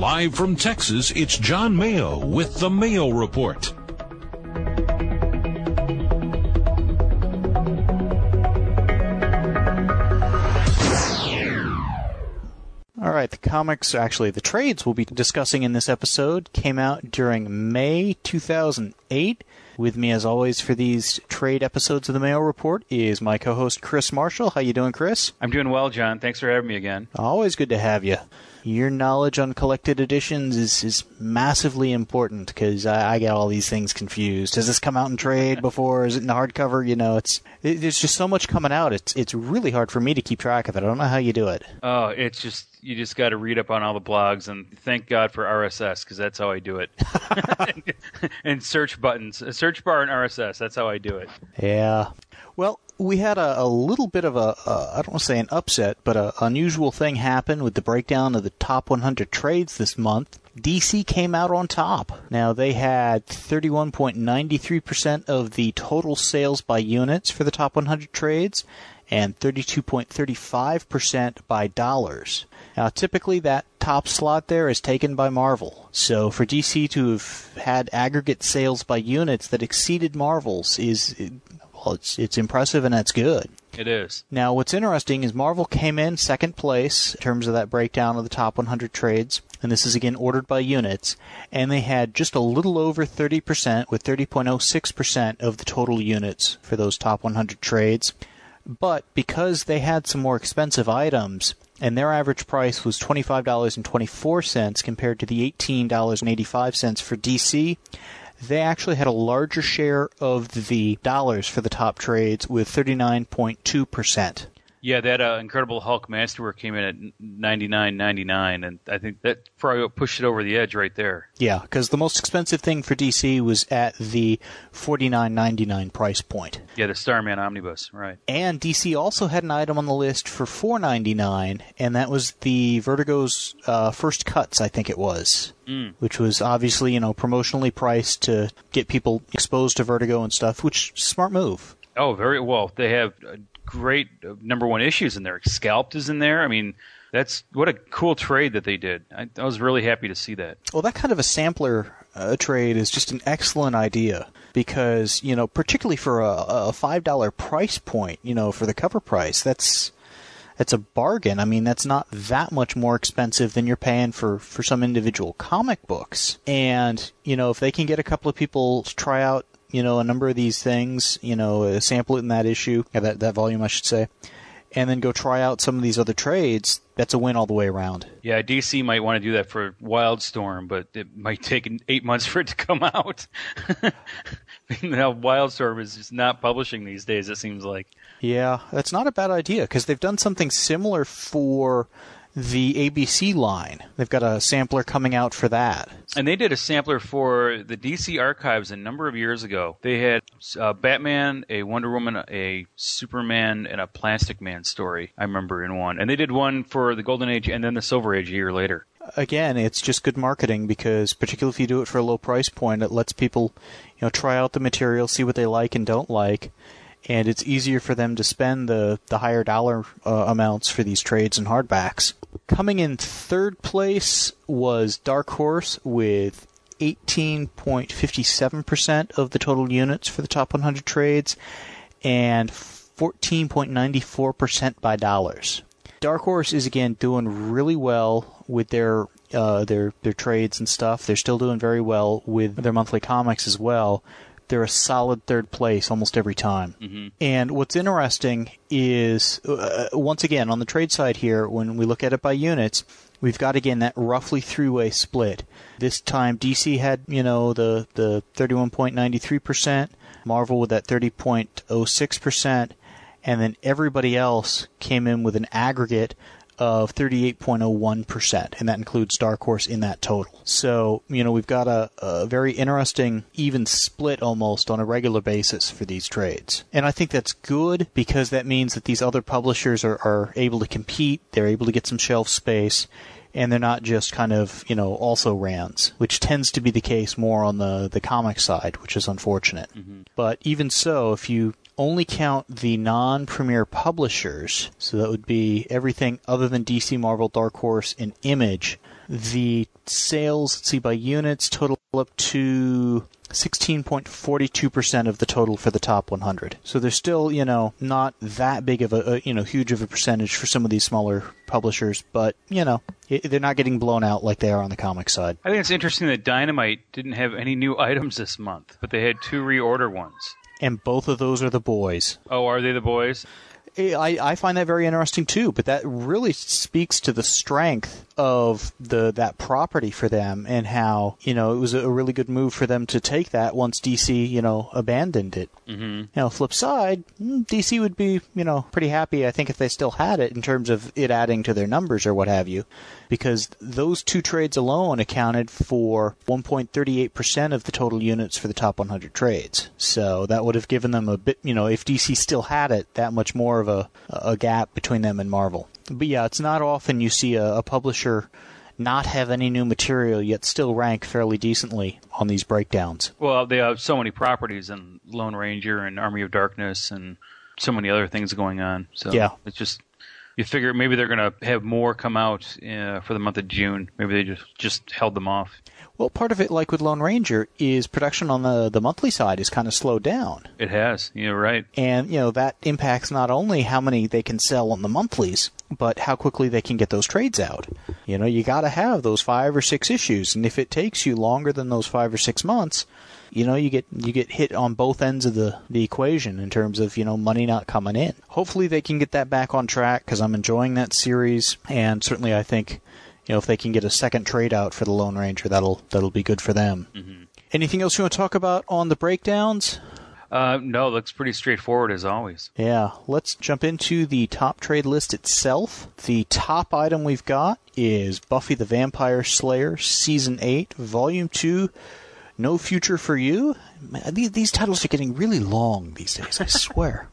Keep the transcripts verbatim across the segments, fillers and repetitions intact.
Live from Texas, it's John Mayo with the Mayo Report. All right, the comics, actually the trades we'll be discussing in this episode came out during May two thousand eight. With me, as always, for these trade episodes of the Mayo Report is my co-host Chris Marshall. How you doing, Chris? I'm doing well, John. Thanks for having me again. Always good to have you. Your knowledge on collected editions is, is massively important because I, I get all these things confused. Has this come out in trade before? Is it in the hardcover? You know, it's it, there's just so much coming out. It's it's really hard for me to keep track of it. I don't know how you do it. Oh, it's just you just got to read up on all the blogs and thank God for R S S because that's how I do it. And search buttons, a search bar and R S S. That's how I do it. Yeah. Well, we had a, a little bit of a, a, I don't want to say an upset, but an unusual thing happened with the breakdown of the top one hundred trades this month. D C came out on top. Now, they had thirty-one point nine three percent of the total sales by units for the top one hundred trades and thirty-two point three five percent by dollars. Now, typically that top slot there is taken by Marvel. So for D C to have had aggregate sales by units that exceeded Marvel's is... Well, it's it's impressive and that's good. It is. Now, what's interesting is Marvel came in second place in terms of that breakdown of the top one hundred trades, and this is again ordered by units, and they had just a little over thirty percent with thirty point oh six percent of the total units for those top one hundred trades. But because they had some more expensive items, and their average price was twenty-five dollars and twenty-four cents compared to the eighteen dollars and eighty-five cents for D C, they actually had a larger share of the dollars for the top trades with thirty-nine point two percent. Yeah, that uh, Incredible Hulk Masterwork came in at ninety-nine ninety-nine, and I think that probably pushed it over the edge right there. Yeah, because the most expensive thing for D C was at the forty-nine ninety-nine price point. Yeah, the Starman Omnibus, right. And D C also had an item on the list for four ninety-nine, and that was the Vertigo's uh, First Cuts, I think it was. Mm. Which was obviously, you know, promotionally priced to get people exposed to Vertigo and stuff, which smart move. Oh, very well. They have uh, great uh, number one issues in there. Scalped is in there. I mean, that's what a cool trade that they did. I, I was really happy to see that. Well, that kind of a sampler uh, trade is just an excellent idea because, you know, particularly for a, a five dollar price point, you know, for the cover price, that's... It's a bargain. I mean, that's not that much more expensive than you're paying for, for some individual comic books. And, you know, if they can get a couple of people to try out, you know, a number of these things, you know, uh, sample it in that issue, uh, that, that volume, I should say, and then go try out some of these other trades, that's a win all the way around. Yeah, D C might want to do that for Wildstorm, but it might take eight months for it to come out. Now, Wildstorm is just not publishing these days, it seems like. Yeah, that's not a bad idea, because they've done something similar for the A B C line. They've got a sampler coming out for that. And they did a sampler for the D C Archives a number of years ago. They had uh, Batman, a Wonder Woman, a Superman, and a Plastic Man story, I remember, in one. And they did one for the Golden Age and then the Silver Age a year later. Again, it's just good marketing because, particularly if you do it for a low price point, it lets people, you know, try out the material, see what they like and don't like. And it's easier for them to spend the, the higher dollar uh, amounts for these trades and hardbacks. Coming in third place was Dark Horse with eighteen point five seven percent of the total units for the top one hundred trades and fourteen point nine four percent by dollars. Dark Horse is, again, doing really well with their uh, their their trades and stuff. They're still doing very well with their monthly comics as well. They're a solid third place almost every time. Mm-hmm. And what's interesting is, uh, once again, on the trade side here, when we look at it by units, we've got, again, that roughly three-way split. This time, D C had, you know, the, the thirty-one point nine three percent, Marvel with that thirty point oh six percent, and then everybody else came in with an aggregate of thirty-eight point oh one percent, and that includes Dark Horse in that total. So, you know, we've got a, a very interesting even split almost on a regular basis for these trades. And I think that's good because that means that these other publishers are, are able to compete, they're able to get some shelf space, and they're not just kind of, you know, also-rans, which tends to be the case more on the, the comic side, which is unfortunate. Mm-hmm. But even so, if you only count the non-premier publishers, so that would be everything other than D C, Marvel, Dark Horse, and Image, the sales, let's see, by units, total up to sixteen point four two percent of the total for the top one hundred. So they're still, you know, not that big of a, a, you know, huge of a percentage for some of these smaller publishers, but, you know, it, they're not getting blown out like they are on the comic side. I think it's interesting that Dynamite didn't have any new items this month, but they had two reorder ones. And both of those are the boys. Oh, are they the boys? I, I find that very interesting too, but that really speaks to the strength of the that property for them and how, you know, it was a really good move for them to take that once D C, you know, abandoned it. Mm-hmm. You know, flip side, D C would be, you know, pretty happy, I think, if they still had it in terms of it adding to their numbers or what have you, because those two trades alone accounted for one point three eight percent of the total units for the top one hundred trades. So that would have given them a bit, you know, if D C still had it, that much more of a, a gap between them and Marvel. But yeah, it's not often you see a, a publisher not have any new material yet still rank fairly decently on these breakdowns. Well, they have so many properties in Lone Ranger and Army of Darkness and so many other things going on. So yeah. It's just, you figure maybe they're going to have more come out uh, for the month of June. Maybe they just, just held them off. Well, part of it, like with Lone Ranger, is production on the, the monthly side is kind of slowed down. It has. You're right. And, you know, that impacts not only how many they can sell on the monthlies, but how quickly they can get those trades out. You know, you got to have those five or six issues, and if it takes you longer than those five or six months, you know, you get you get hit on both ends of the, the equation in terms of, you know, money not coming in. Hopefully they can get that back on track, because I'm enjoying that series, and certainly I think, you know, if they can get a second trade out for the Lone Ranger, that'll that'll be good for them. Mm-hmm. Anything else you want to talk about on the breakdowns? Uh, no, it looks pretty straightforward as always. Yeah, let's jump into the top trade list itself. The top item we've got is Buffy the Vampire Slayer Season eight, Volume two, No Future for You. Man, these, these titles are getting really long these days, I swear.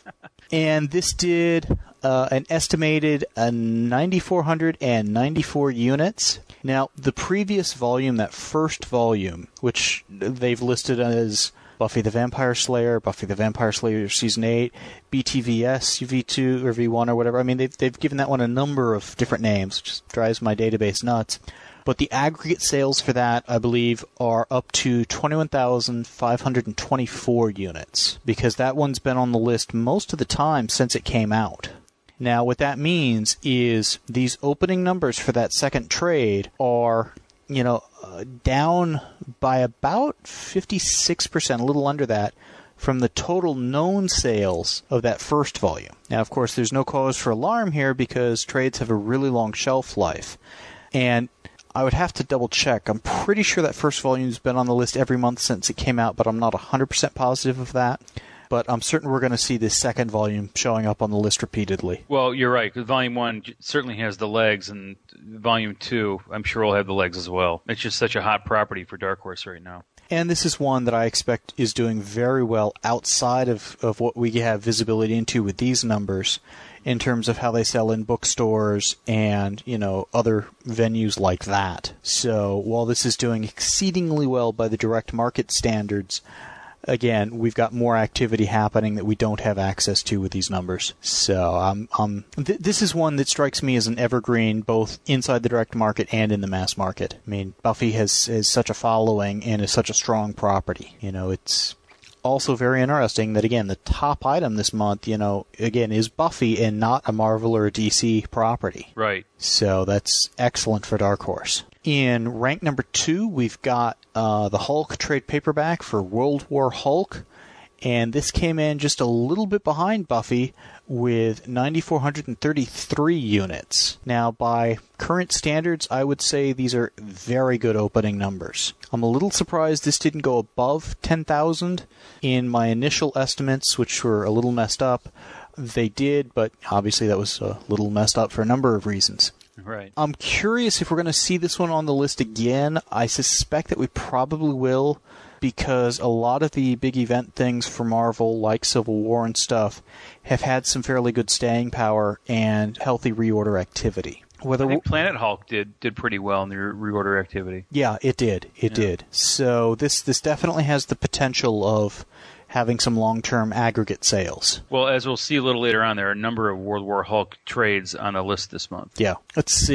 And this did uh, an estimated uh, nine thousand four hundred ninety-four units. Now, the previous volume, that first volume, which they've listed as Buffy the Vampire Slayer, Buffy the Vampire Slayer Season eight, B T V S, V two, or V one, or whatever. I mean, they've, they've given that one a number of different names, which just drives my database nuts. But the aggregate sales for that, I believe, are up to twenty-one thousand five hundred twenty-four units, because that one's been on the list most of the time since it came out. Now, what that means is these opening numbers for that second trade are, you know, uh, down by about fifty-six percent, a little under that, from the total known sales of that first volume. Now, of course, there's no cause for alarm here because trades have a really long shelf life. And I would have to double check. I'm pretty sure that first volume's been on the list every month since it came out, but I'm not one hundred percent positive of that. But I'm certain we're going to see this second volume showing up on the list repeatedly. Well, you're right, because Volume one certainly has the legs, and Volume two, I'm sure, will have the legs as well. It's just such a hot property for Dark Horse right now. And this is one that I expect is doing very well outside of, of what we have visibility into with these numbers in terms of how they sell in bookstores and, you know, other venues like that. So while this is doing exceedingly well by the direct market standards, again, we've got more activity happening that we don't have access to with these numbers. So um, um, th- this is one that strikes me as an evergreen, both inside the direct market and in the mass market. I mean, Buffy has, has such a following and is such a strong property. You know, it's also very interesting that, again, the top item this month, you know, again, is Buffy and not a Marvel or a D C property. Right. So that's excellent for Dark Horse. In rank number two, we've got uh, the Hulk trade paperback for World War Hulk, and this came in just a little bit behind Buffy with nine thousand four hundred thirty-three units. Now, by current standards, I would say these are very good opening numbers. I'm a little surprised this didn't go above ten thousand. In my initial estimates, which were a little messed up, they did, but obviously that was a little messed up for a number of reasons. Right. I'm curious if we're going to see this one on the list again. I suspect that we probably will, because a lot of the big event things for Marvel, like Civil War and stuff, have had some fairly good staying power and healthy reorder activity. Whether I think Planet Hulk did did pretty well in the re- reorder activity. Yeah, it did. It yeah. did. So this this definitely has the potential of having some long-term aggregate sales. Well, as we'll see a little later on, there are a number of World War Hulk trades on a list this month. Yeah. Let's see.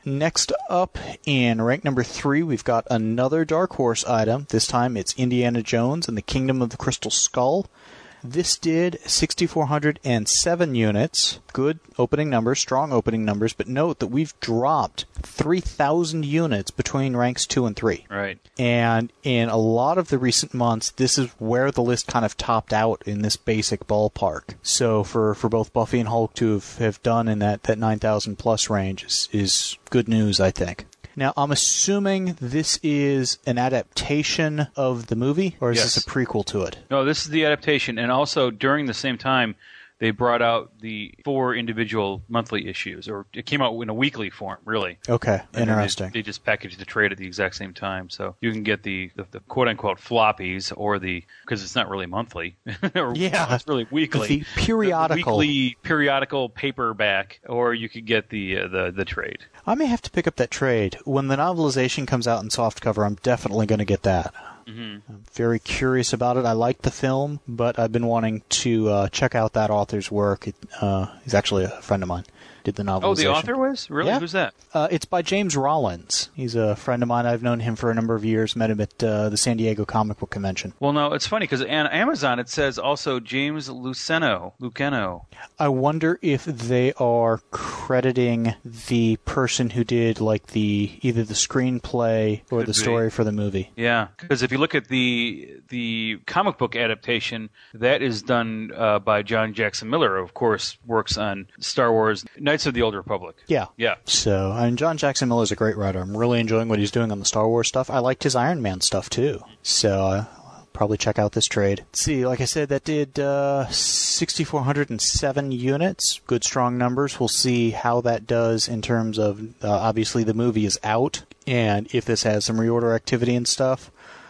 Next up, in rank number three, we've got another Dark Horse item. This time it's Indiana Jones and the Kingdom of the Crystal Skull. This did six thousand four hundred seven units. Good opening numbers, strong opening numbers, but note that we've dropped three thousand units between ranks two and three. Right. And in a lot of the recent months, this is where the list kind of topped out in this basic ballpark. So for, for both Buffy and Hulk to have, have done in that, that nine thousand plus range is, is good news, I think. Now, I'm assuming this is an adaptation of the movie, or is Yes. this a prequel to it? No, this is the adaptation, and also during the same time, they brought out the four individual monthly issues, or it came out in a weekly form, really. Okay, And then interesting. They, they just packaged the trade at the exact same time, so you can get the, the, the quote-unquote floppies, or the, because it's not really monthly. or, Yeah. It's really weekly. The periodical. The weekly periodical paperback, or you could get the, uh, the, the trade. I may have to pick up that trade. When the novelization comes out in softcover, I'm definitely going to get that. Mm-hmm. I'm very curious about it. I like the film, but I've been wanting to uh, check out that author's work. It, uh, he's actually a friend of mine. Did the novelization. Oh, the author was? Really? Yeah. Who's that? Uh, it's by James Rollins. He's a friend of mine. I've known him for a number of years. Met him at uh, the San Diego Comic Book Convention. Well, no, it's funny because on Amazon it says also James Luceno. Luceno. I wonder if they are crediting the person who did like the either the screenplay or Could the be. story for the movie. Yeah, because if you look at the the comic book adaptation, that is done uh, by John Jackson Miller, who of course works on Star Wars Knights of the Old Republic. Yeah. Yeah. So, I mean, John Jackson Miller is a great writer. I'm really enjoying what he's doing on the Star Wars stuff. I liked his Iron Man stuff, too. So, uh, I'll probably check out this trade. Let's see, like I said, that did uh, six thousand four hundred seven units. Good, strong numbers. We'll see how that does in terms of, uh, obviously, the movie is out, and if this has some reorder activity and stuff.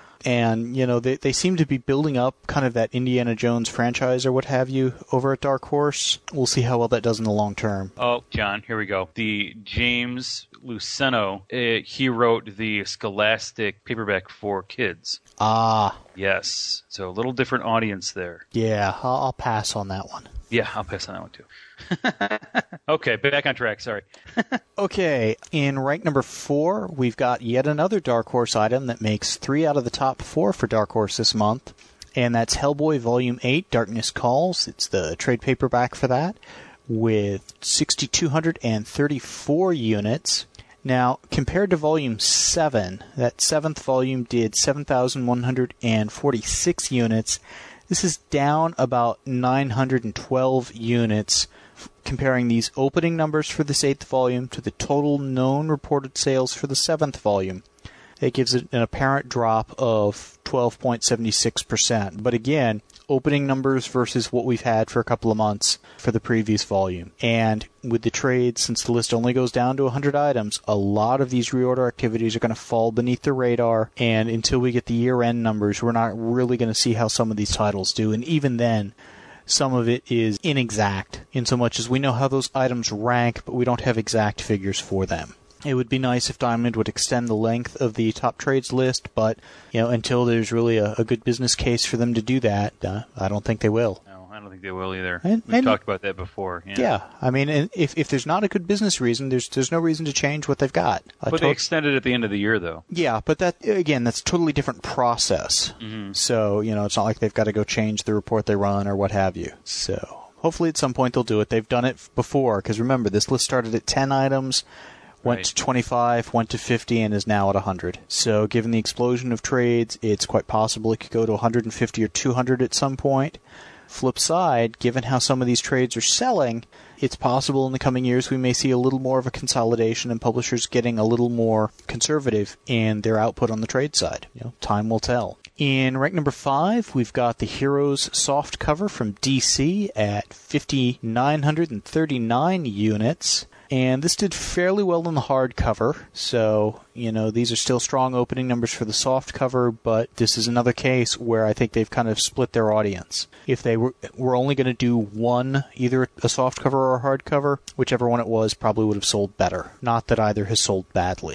And, you know, they, they seem to be building up kind of that Indiana Jones franchise or what have you over at Dark Horse. We'll see how well that does in the long term. Oh, John, here we go. The James Luceno, uh, he wrote the Scholastic paperback for kids. Ah, Yes. So a little different audience there. yeah, I'll, I'll pass on that one. Yeah, I'll pass on that one too. Okay, back on track. Sorry. Okay, in rank number four, we've got yet another Dark Horse item that makes three out of the top four for Dark Horse this month, and that's Hellboy Volume eight, Darkness Calls. It's the trade paperback for that, with six thousand two hundred thirty-four units. Now, compared to Volume seven, that seventh volume did seven thousand one hundred forty-six units. This is down about nine hundred twelve units, comparing these opening numbers for this eighth volume to the total known reported sales for the seventh volume. It gives it an apparent drop of twelve point seven six percent. But again, opening numbers versus what we've had for a couple of months for the previous volume. And with the trade, since the list only goes down to one hundred items, a lot of these reorder activities are going to fall beneath the radar. And until we get the year-end numbers, we're not really going to see how some of these titles do. And even then, some of it is inexact, in so much as we know how those items rank, but we don't have exact figures for them. It would be nice if Diamond would extend the length of the top trades list, but you know, until there's really a, a good business case for them to do that, uh, I don't think they will. No, I don't think they will either. And- We've and- talked about that before. Yeah. Yeah, I mean, and if if there's not a good business reason, there's there's no reason to change what they've got. A But they to- extended at the end of the year, though. yeah, but that again, that's a totally different process. Mm-hmm. So you know, it's not like they've got to go change the report they run or what have you. So hopefully, at some point they'll do it. They've done it before, because remember, this list started at ten items. Went Right. to twenty-five, went to fifty, and is now at one hundred. So given the explosion of trades, it's quite possible it could go to one hundred fifty or two hundred at some point. Flip side, given how some of these trades are selling, it's possible in the coming years we may see a little more of a consolidation and publishers getting a little more conservative in their output on the trade side. You know, time will tell. In rank number five, we've got the Heroes soft cover from D C at five thousand nine hundred thirty-nine units. And this did fairly well in the hardcover, so, you know, these are still strong opening numbers for the soft cover, but this is another case where I think they've kind of split their audience. If they were, were only going to do one, either a soft cover or a hardcover, whichever one it was probably would have sold better. Not that either has sold badly.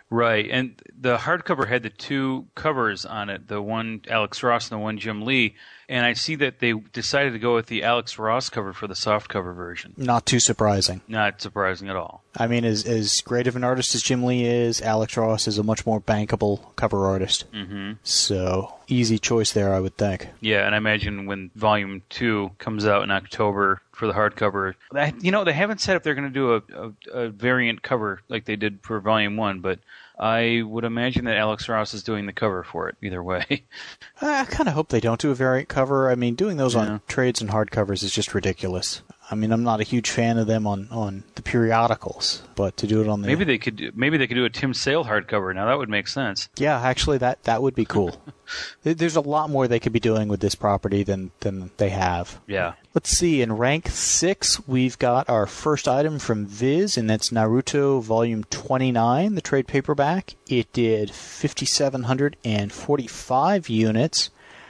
Right, and the hardcover had the two covers on it, the one Alex Ross and the one Jim Lee, and I see that they decided to go with the Alex Ross cover for the softcover version. Not too surprising. Not surprising at all. I mean, as as great of an artist as Jim Lee is, Alex Ross is a much more bankable cover artist. Mm-hmm. So, easy choice there, I would think. Yeah, and I imagine when Volume two comes out in October for the hardcover, that, you know, they haven't said if they're going to do a, a, a variant cover like they did for Volume one, but I would imagine that Alex Ross is doing the cover for it either way. I kind of hope they don't do a variant cover. I mean, doing those Yeah. on trades and hardcovers is just ridiculous. I mean, I'm not a huge fan of them on, on the periodicals, but to do it on the... Maybe they could do, maybe they could do a Tim Sale hardcover. Now that would make sense. Yeah, actually, that, that would be cool. There- There's a lot more they could be doing with this property than, than they have. Yeah. Let's see, in rank six, we've got our first item from Viz, and that's Naruto Volume twenty-nine, the trade paperback. It did five thousand seven hundred forty-five units.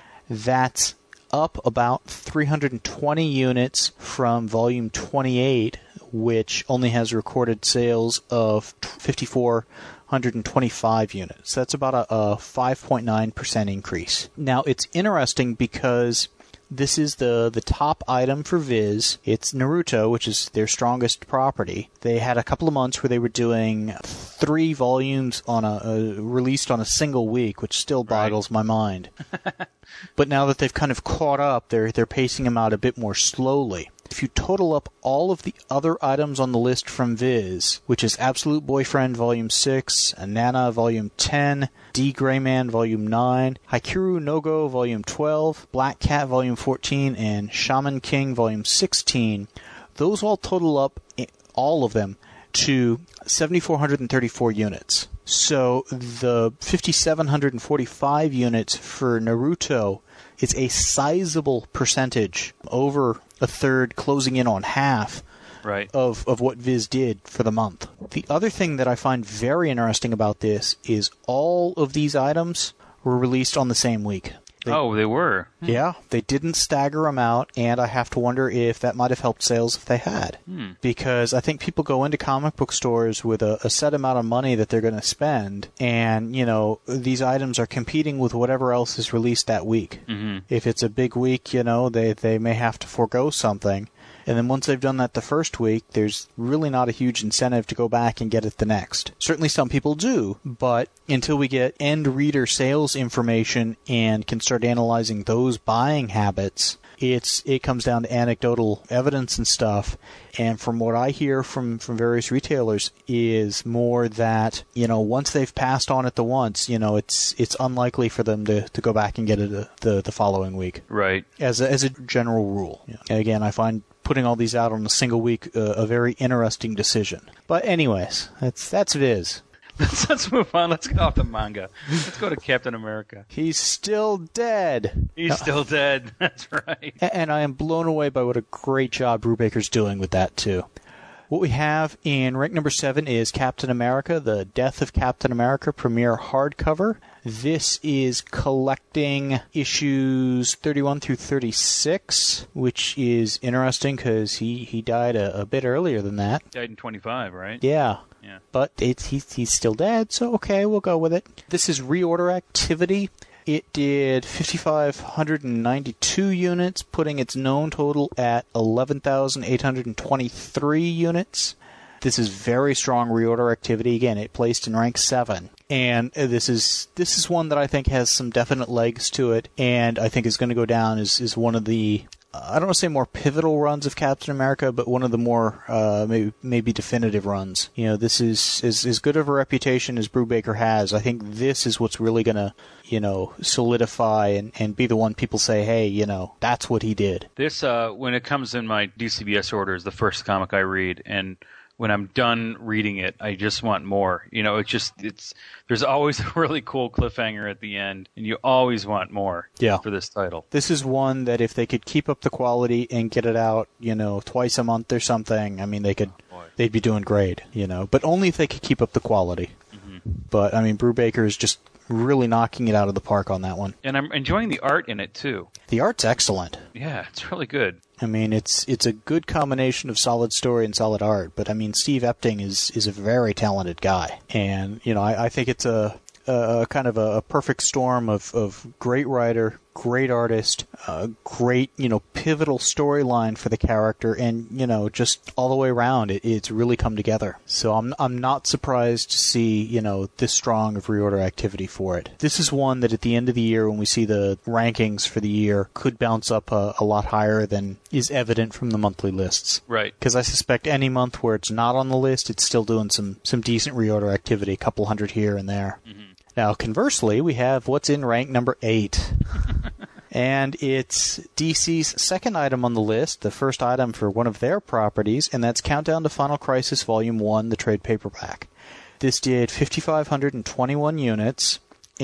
That's up about three hundred twenty units from Volume twenty-eight, which only has recorded sales of five thousand four hundred twenty-five units. That's about a, a five point nine percent increase. Now, it's interesting because this is the, the top item for Viz. It's Naruto, which is their strongest property. They had a couple of months where they were doing three volumes on a, uh, released on a single week, which still boggles my mind. But now that they've kind of caught up, they're they're pacing them out a bit more slowly. If you total up all of the other items on the list from Viz, which is Absolute Boyfriend Volume six, Nana Volume ten, D. Grayman Volume nine, Haikyuu no Go Volume twelve, Black Cat Volume fourteen, and Shaman King Volume sixteen, those all total up, all of them, to seven thousand four hundred thirty-four units. So the five thousand seven hundred forty-five units for Naruto is a sizable percentage, over a third, closing in on half, Right. of, of what Viz did for the month. The other thing that I find very interesting about this is all of these items were released on the same week. They, oh, they were. Yeah, they didn't stagger them out, and I have to wonder if that might have helped sales if they had. Hmm. Because I think people go into comic book stores with a, a set amount of money that they're going to spend, and, you know, these items are competing with whatever else is released that week. Mm-hmm. If it's a big week, you know, they, they may have to forego something. And then once they've done that the first week, there's really not a huge incentive to go back and get it the next. Certainly some people do, but until we get end reader sales information and can start analyzing those buying habits, it's it comes down to anecdotal evidence and stuff. And from what I hear from, from various retailers is more that, you know, once they've passed on it the once, you know, it's it's unlikely for them to, to go back and get it the, the, the following week. Right. As a, as a general rule. Yeah. And again, I find putting all these out on a single week uh, a very interesting decision. But anyways, that's that's Viz. let's, let's move on. Let's get off the manga. Let's go to Captain America. He's still dead. He's still dead. That's right. A- And I am blown away by what a great job Brubaker's doing with that, too. What we have in rank number seven is Captain America, The Death of Captain America premiere hardcover. This is collecting issues thirty-one through thirty-six, which is interesting because he, he died a, a bit earlier than that. Died in twenty-five, right? Yeah. Yeah. But it's, he's, he's still dead, so okay, we'll go with it. This is reorder activity. It did five thousand five hundred ninety-two units, putting its known total at eleven thousand eight hundred twenty-three units. This is very strong reorder activity. Again, it placed in rank seven. And this is this is one that I think has some definite legs to it, and I think is going to go down as, as one of the, uh, I don't want to say more pivotal runs of Captain America, but one of the more uh, maybe maybe definitive runs. You know, this is, is as good of a reputation as Brubaker has. I think this is what's really going to, you know, solidify and, and be the one people say, hey, you know, that's what he did. This, uh, when it comes in my D C B S order, is the first comic I read, and when I'm done reading it, I just want more. You know, it's just, it's, there's always a really cool cliffhanger at the end, and you always want more Yeah. for this title. This is one that if they could keep up the quality and get it out, you know, twice a month or something, I mean, they could, Oh, boy. they'd be doing great, you know, but only if they could keep up the quality. Mm-hmm. But, I mean, Brubaker is just really knocking it out of the park on that one. And I'm enjoying the art in it, too. The art's excellent. Yeah, it's really good. I mean, it's it's a good combination of solid story and solid art, but I mean, Steve Epting is, is a very talented guy. And, you know, I, I think it's a, a kind of a, a perfect storm of, of great writer, great artist, uh, great, you know, pivotal storyline for the character, and, you know, just all the way around, it, it's really come together. So I'm I'm not surprised to see, you know, this strong of reorder activity for it. This is one that at the end of the year, when we see the rankings for the year, could bounce up a, a lot higher than is evident from the monthly lists. Right. Because I suspect any month where it's not on the list, it's still doing some, some decent reorder activity, a couple hundred here and there. Mm-hmm. Now, conversely, we have what's in rank number eight. And it's D C's second item on the list, the first item for one of their properties, and that's Countdown to Final Crisis Volume one, the trade paperback. This did five thousand five hundred twenty-one units,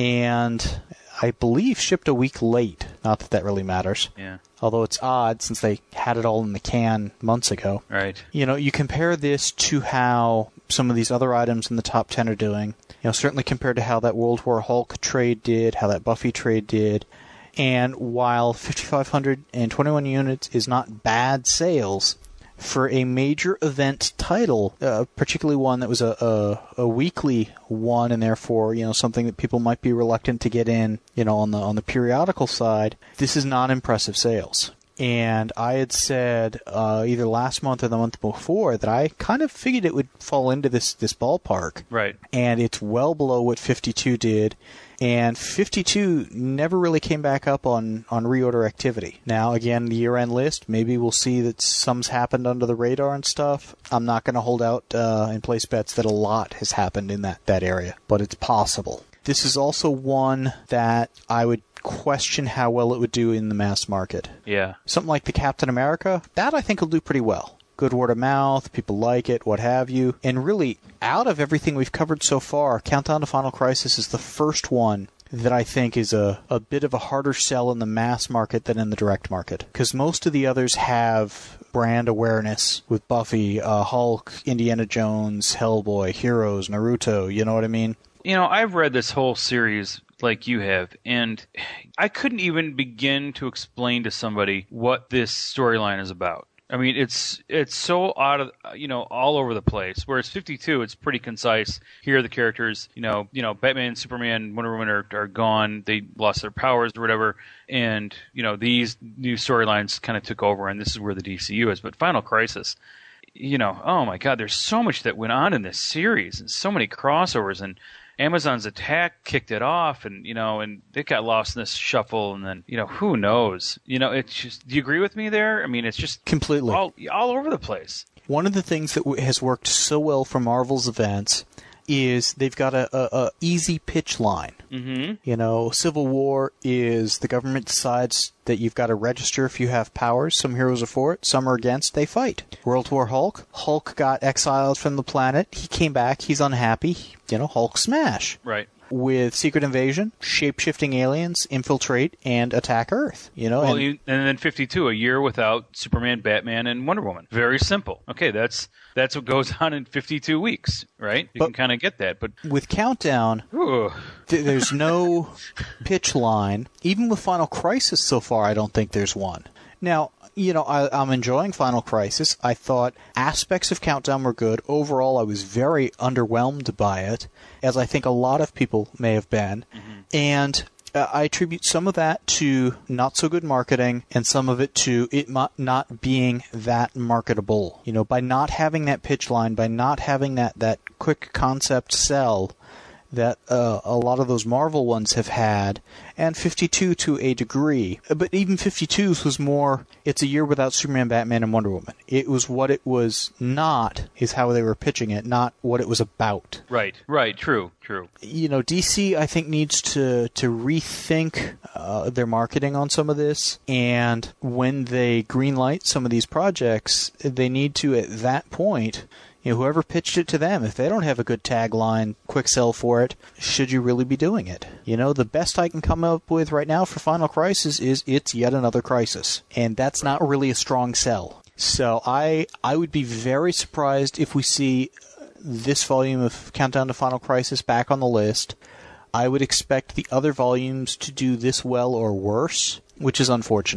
and I believe shipped a week late. Not that that really matters. Yeah. Although it's odd since they had it all in the can months ago. Right. You know, you compare this to how some of these other items in the top ten are doing. You know, certainly compared to how that World War Hulk trade did, how that Buffy trade did. And while five thousand five hundred twenty-one units is not bad sales, for a major event title, uh, particularly one that was a, a, a weekly one, and therefore, you know, something that people might be reluctant to get in, you know, on the on the periodical side, this is not impressive sales. And I had said uh, either last month or the month before that I kind of figured it would fall into this, this ballpark. Right. And it's well below what fifty-two did. And fifty-two never really came back up on, on reorder activity. Now, again, the year-end list, maybe we'll see that some's happened under the radar and stuff. I'm not going to hold out uh, and place bets that a lot has happened in that, that area, but it's possible. This is also one that I would question how well it would do in the mass market. Yeah. Something like the Captain America, that I think will do pretty well. Good word of mouth, people like it, what have you. And really, out of everything we've covered so far, Countdown to Final Crisis is the first one that I think is a, a bit of a harder sell in the mass market than in the direct market. Because most of the others have brand awareness with Buffy, uh, Hulk, Indiana Jones, Hellboy, Heroes, Naruto, you know what I mean? You know, I've read this whole series like you have, and I couldn't even begin to explain to somebody what this storyline is about. I mean, it's it's so out of, you know, all over the place. Whereas fifty-two, it's pretty concise. Here are the characters, you know, you know, Batman, Superman, Wonder Woman are, are gone. They lost their powers or whatever. And, you know, these new storylines kind of took over, and this is where the D C U is. But Final Crisis, you know, oh my God, there's so much that went on in this series, and so many crossovers, and Amazon's Attack kicked it off, and, you know, and it got lost in this shuffle, and then, you know, who knows? You know, it's just, do you agree with me there? I mean, it's just completely all, all over the place. One of the things that w- has worked so well for Marvel's events is they've got a, a, a easy pitch line. Mm-hmm. You know, Civil War is the government decides that you've got to register if you have powers. Some heroes are for it, some are against, they fight. World War Hulk, Hulk got exiled from the planet, he came back, he's unhappy, you know, Hulk smash. Right. With Secret Invasion, shape-shifting aliens infiltrate and attack Earth. You know, well, and, you, and then fifty-two, a year without Superman, Batman, and Wonder Woman. Very simple. Okay, that's that's what goes on in fifty-two weeks, right? You but can kind of get that. But with Countdown, th- there's no pitch line. Even with Final Crisis so far, I don't think there's one. Now, you know, I, I'm enjoying Final Crisis. I thought aspects of Countdown were good. Overall, I was very underwhelmed by it, as I think a lot of people may have been. Mm-hmm. And uh, I attribute some of that to not so good marketing, and some of it to it not being that marketable. You know, by not having that pitch line, by not having that, that quick concept sell that uh, a lot of those Marvel ones have had, and fifty-two to a degree. But even fifty-two's was more, it's a year without Superman, Batman, and Wonder Woman. It was what it was not, is how they were pitching it, not what it was about. Right, right, true, true. You know, D C, I think, needs to, to rethink uh, their marketing on some of this, and when they greenlight some of these projects, they need to, at that point, you know, whoever pitched it to them, if they don't have a good tagline, quick sell for it, should you really be doing it? You know, the best I can come up with right now for Final Crisis is it's yet another crisis. And that's not really a strong sell. So I I would be very surprised if we see this volume of Countdown to Final Crisis back on the list. I would expect the other volumes to do this well or worse, which is unfortunate.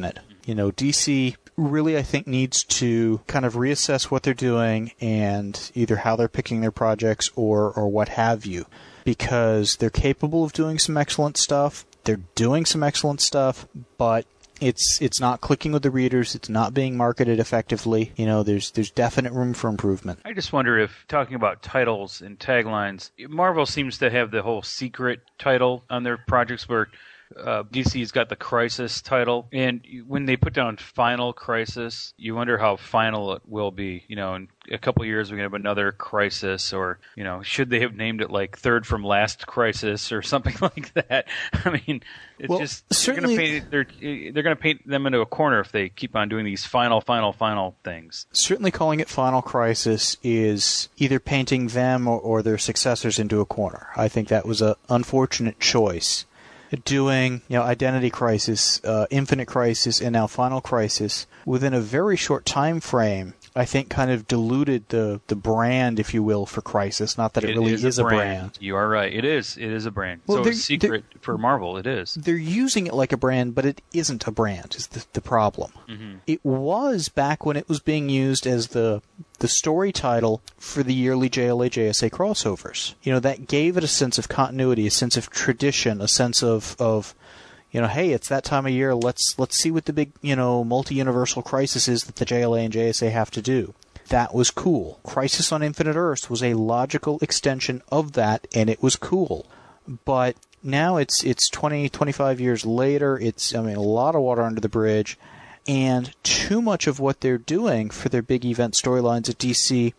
you know, D C really, I think, needs to kind of reassess what they're doing and either how they're picking their projects or, or what have you. Because they're capable of doing some excellent stuff. They're doing some excellent stuff, but it's it's not clicking with the readers. It's not being marketed effectively. You know, there's there's definite room for improvement. I just wonder if, talking about titles and taglines, Marvel seems to have the whole secret title on their projects where uh, D C's got the Crisis title. And when they put down Final Crisis, you wonder how final it will be. You know, in a couple of years we're going to have another Crisis, or, you know, should they have named it like Third from Last Crisis or something like that? I mean, it's well, just certainly, they're going to paint they're they're going to paint them into a corner if they keep on doing these final, final, final things. Certainly, calling it Final Crisis is either painting them or, or their successors into a corner. I think that was an unfortunate choice. Doing, you know, Identity Crisis, uh, Infinite Crisis, and now Final Crisis within a very short time frame, I think kind of diluted the, the brand, if you will, for Crisis. Not that it, it really is, is a brand. brand. You are right. It is. It is a brand. Well, so it's secret for Marvel. It is. They're using it like a brand, but it isn't a brand, is the, the problem. Mm-hmm. It was back when it was being used as the the story title for the yearly J L A J S A crossovers. You know, that gave it a sense of continuity, a sense of tradition, a sense of, of you know, hey, it's that time of year, let's let's see what the big, you know, multi-universal crisis is that the J L A and J S A have to do. That was cool. Crisis on Infinite Earths was a logical extension of that, and it was cool. But now it's it's twenty, twenty-five years later, it's, I mean, a lot of water under the bridge, and too much of what they're doing for their big event storylines at D C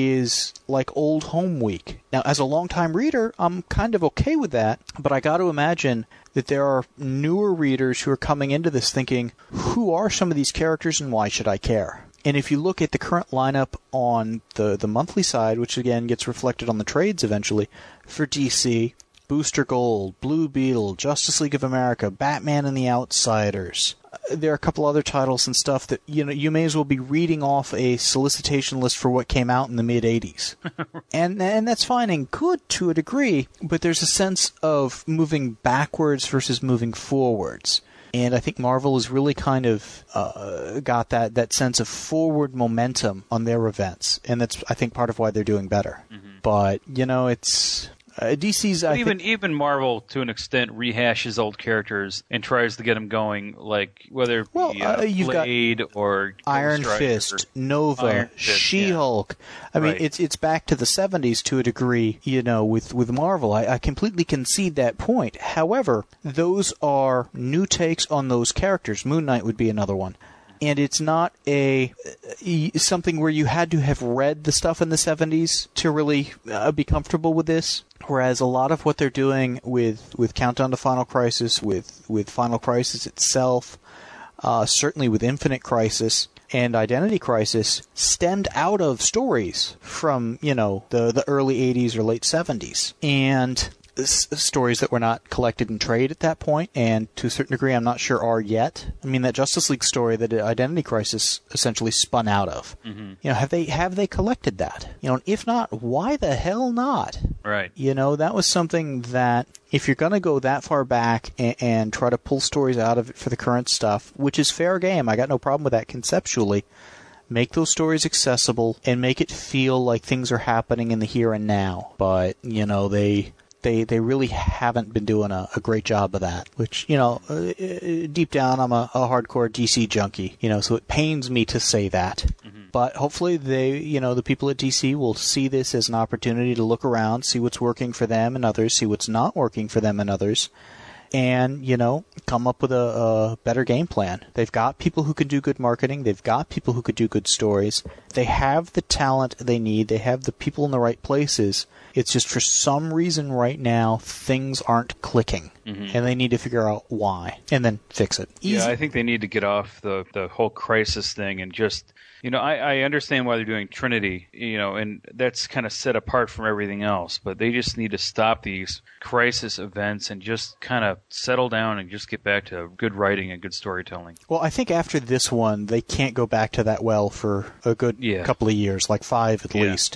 is like old home week. Now, as a longtime reader, I'm kind of okay with that, but I got to imagine that there are newer readers who are coming into this thinking, who are some of these characters and why should I care? And if you look at the current lineup on the, the monthly side, which again gets reflected on the trades eventually, for D C, Booster Gold, Blue Beetle, Justice League of America, Batman and the Outsiders. There are a couple other titles and stuff that, you know, you may as well be reading off a solicitation list for what came out in the mid eighties. and and that's fine and good to a degree, but there's a sense of moving backwards versus moving forwards. And I think Marvel has really kind of uh, got that, that sense of forward momentum on their events. And that's, I think, part of why they're doing better. Mm-hmm. But, you know, it's... Uh, D C's I even think, even Marvel to an extent rehashes old characters and tries to get them going, like whether it be well, uh, uh, you've Blade got or Iron Fist, or Nova, Iron Fist, She-Hulk. Yeah. I mean, right. it's it's back to the seventies to a degree. You know, with with Marvel, I, I completely concede that point. However, those are new takes on those characters. Moon Knight would be another one. And it's not a something where you had to have read the stuff in the seventies to really uh, be comfortable with this. Whereas a lot of what they're doing with, with Countdown to Final Crisis, with, with Final Crisis itself, uh, certainly with Infinite Crisis and Identity Crisis, stemmed out of stories from, you know, the, the early eighties or late seventies. And stories that were not collected in trade at that point, and to a certain degree I'm not sure are yet. I mean, that Justice League story that Identity Crisis essentially spun out of. Mm-hmm. You know, have they have they collected that? You know, and if not, why the hell not? Right. You know, that was something that if you're going to go that far back and, and try to pull stories out of it for the current stuff, which is fair game, I got no problem with that conceptually. Make those stories accessible and make it feel like things are happening in the here and now. But, you know, they They they really haven't been doing a, a great job of that, which, you know, uh, deep down I'm a, a hardcore D C junkie, you know, so it pains me to say that. Mm-hmm. But hopefully they, you know, the people at D C will see this as an opportunity to look around, see what's working for them and others, see what's not working for them and others, and, you know, come up with a, a better game plan. They've got people who can do good marketing. They've got people who could do good stories. They have the talent they need. They have the people in the right places. It's just for some reason right now, things aren't clicking. Mm-hmm. And they need to figure out why and then fix it. Easy. Yeah, I think they need to get off the, the whole crisis thing and just... You know, I, I understand why they're doing Trinity, you know, and that's kind of set apart from everything else, but they just need to stop these crisis events and just kind of settle down and just get back to good writing and good storytelling. Well, I think after this one, they can't go back to that well for a good yeah. couple of years, like five at yeah. least.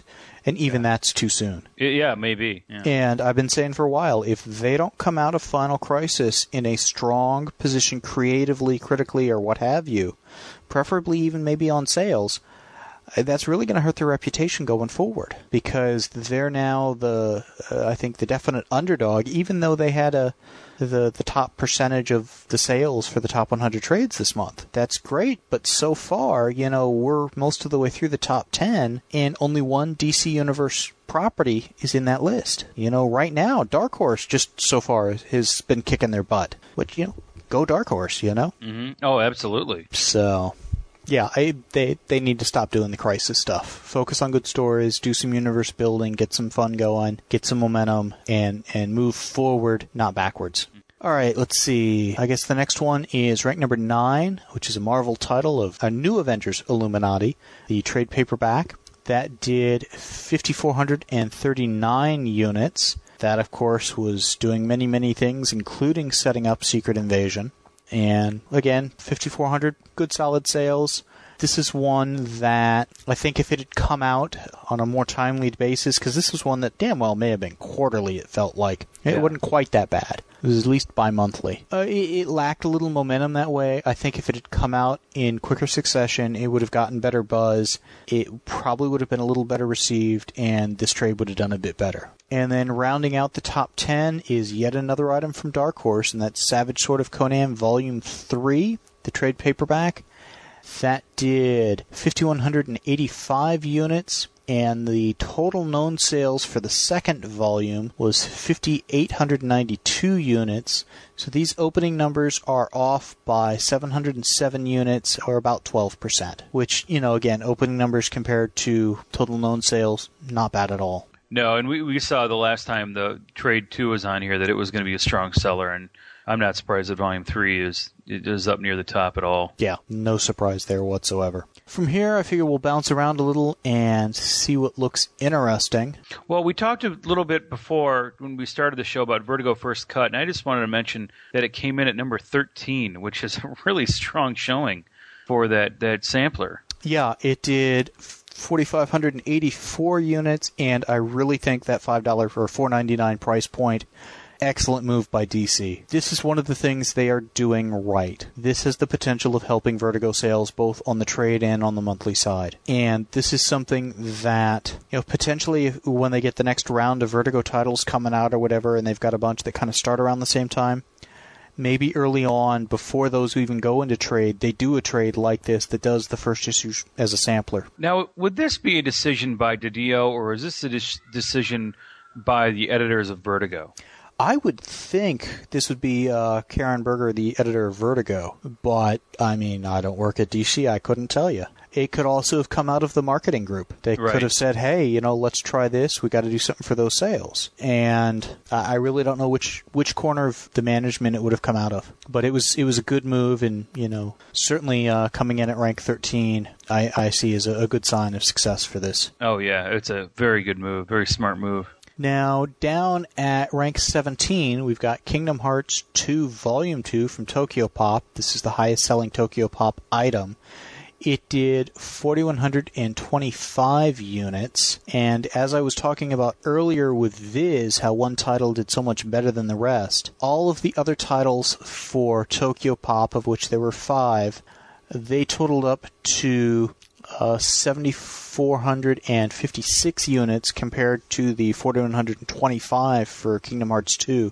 And even that's too soon. Yeah, maybe. Yeah. And I've been saying for a while, if they don't come out of Final Crisis in a strong position creatively, critically, or what have you, preferably even maybe on sales, that's really going to hurt their reputation going forward. Because they're now the, uh, I think, the definite underdog, even though they had a the the top percentage of the sales for the top one hundred trades this month. That's great, but so far, you know, we're most of the way through the top ten, and only one D C Universe property is in that list. You know, right now, Dark Horse just so far has been kicking their butt. Which, you know, go Dark Horse, you know? Mm-hmm. Oh, absolutely. So, yeah, I, they they need to stop doing the Crisis stuff. Focus on good stories, do some universe building, get some fun going, get some momentum, and, and move forward, not backwards. All right, let's see. I guess the next one is rank number nine, which is a Marvel title of a New Avengers Illuminati, the trade paperback. That did five thousand four hundred thirty-nine units. That, of course, was doing many, many things, including setting up Secret Invasion. And, again, five thousand four hundred, good solid sales. This is one that I think if it had come out on a more timely basis, because this was one that damn well may have been quarterly, it felt like. It yeah. wasn't quite that bad. It was at least bi-monthly. Uh, it, it lacked a little momentum that way. I think if it had come out in quicker succession, it would have gotten better buzz. It probably would have been a little better received, and this trade would have done a bit better. And then rounding out the top ten is yet another item from Dark Horse, and that's Savage Sword of Conan Volume three, the trade paperback. That did five thousand one hundred eighty-five units, and the total known sales for the second volume was five thousand eight hundred ninety-two units. So these opening numbers are off by seven hundred seven units, or about twelve percent, which, you know, again, opening numbers compared to total known sales, not bad at all. No, and we, we saw the last time the Trade two was on here that it was going to be a strong seller, and I'm not surprised that Volume three is it is up near the top at all. Yeah, no surprise there whatsoever. From here, I figure we'll bounce around a little and see what looks interesting. Well, we talked a little bit before when we started the show about Vertigo First Cut, and I just wanted to mention that it came in at number thirteen, which is a really strong showing for that, that sampler. Yeah, it did four thousand five hundred eighty-four units, and I really think that five dollars or four ninety-nine price point, excellent move by D C. This is one of the things they are doing right. This has the potential of helping Vertigo sales both on the trade and on the monthly side. And this is something that, you know, potentially when they get the next round of Vertigo titles coming out or whatever, and they've got a bunch that kind of start around the same time, maybe early on, before those even go into trade, they do a trade like this that does the first issue as a sampler. Now, would this be a decision by DiDio, or is this a de- decision by the editors of Vertigo? I would think this would be uh, Karen Berger, the editor of Vertigo. But, I mean, I don't work at D C. I couldn't tell you. It could also have come out of the marketing group. They right. could have said, hey, you know, let's try this. We got to do something for those sales. And I really don't know which, which corner of the management it would have come out of. But it was it was a good move, and, you know, certainly uh, coming in at rank thirteen, I, I see as a, a good sign of success for this. Oh, yeah. It's a very good move. Very smart move. Now, down at rank seventeen, we've got Kingdom Hearts two Volume two from Tokyo Pop. This is the highest-selling Tokyo Pop item. It did four thousand one hundred twenty-five units, and as I was talking about earlier with Viz, how one title did so much better than the rest, all of the other titles for Tokyo Pop, of which there were five, they totaled up to Uh, seven thousand four hundred fifty-six units compared to the four thousand one hundred twenty-five for Kingdom Hearts two.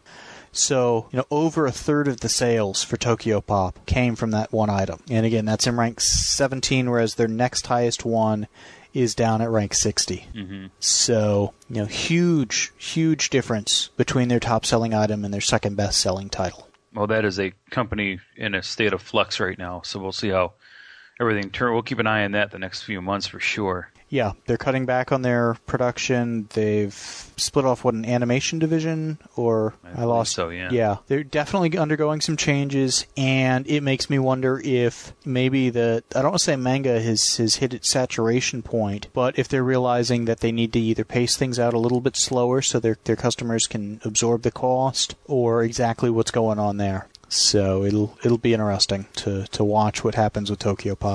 So, you know, over a third of the sales for Tokyo Pop came from that one item. And again, that's in rank seventeen, whereas their next highest one is down at rank sixty. Mm-hmm. So, you know, huge, huge difference between their top-selling item and their second best-selling title. Well, that is a company in a state of flux right now, so we'll see how everything turn. We'll keep an eye on that the next few months for sure. Yeah, they're cutting back on their production. They've split off, what, an animation division? Or I, I lost. So, yeah. Yeah, they're definitely undergoing some changes, and it makes me wonder if maybe the, I don't want to say manga has, has hit its saturation point, but if they're realizing that they need to either pace things out a little bit slower so their their customers can absorb the cost, or exactly what's going on there. So it'll it'll be interesting to, to watch what happens with Tokyo Pop.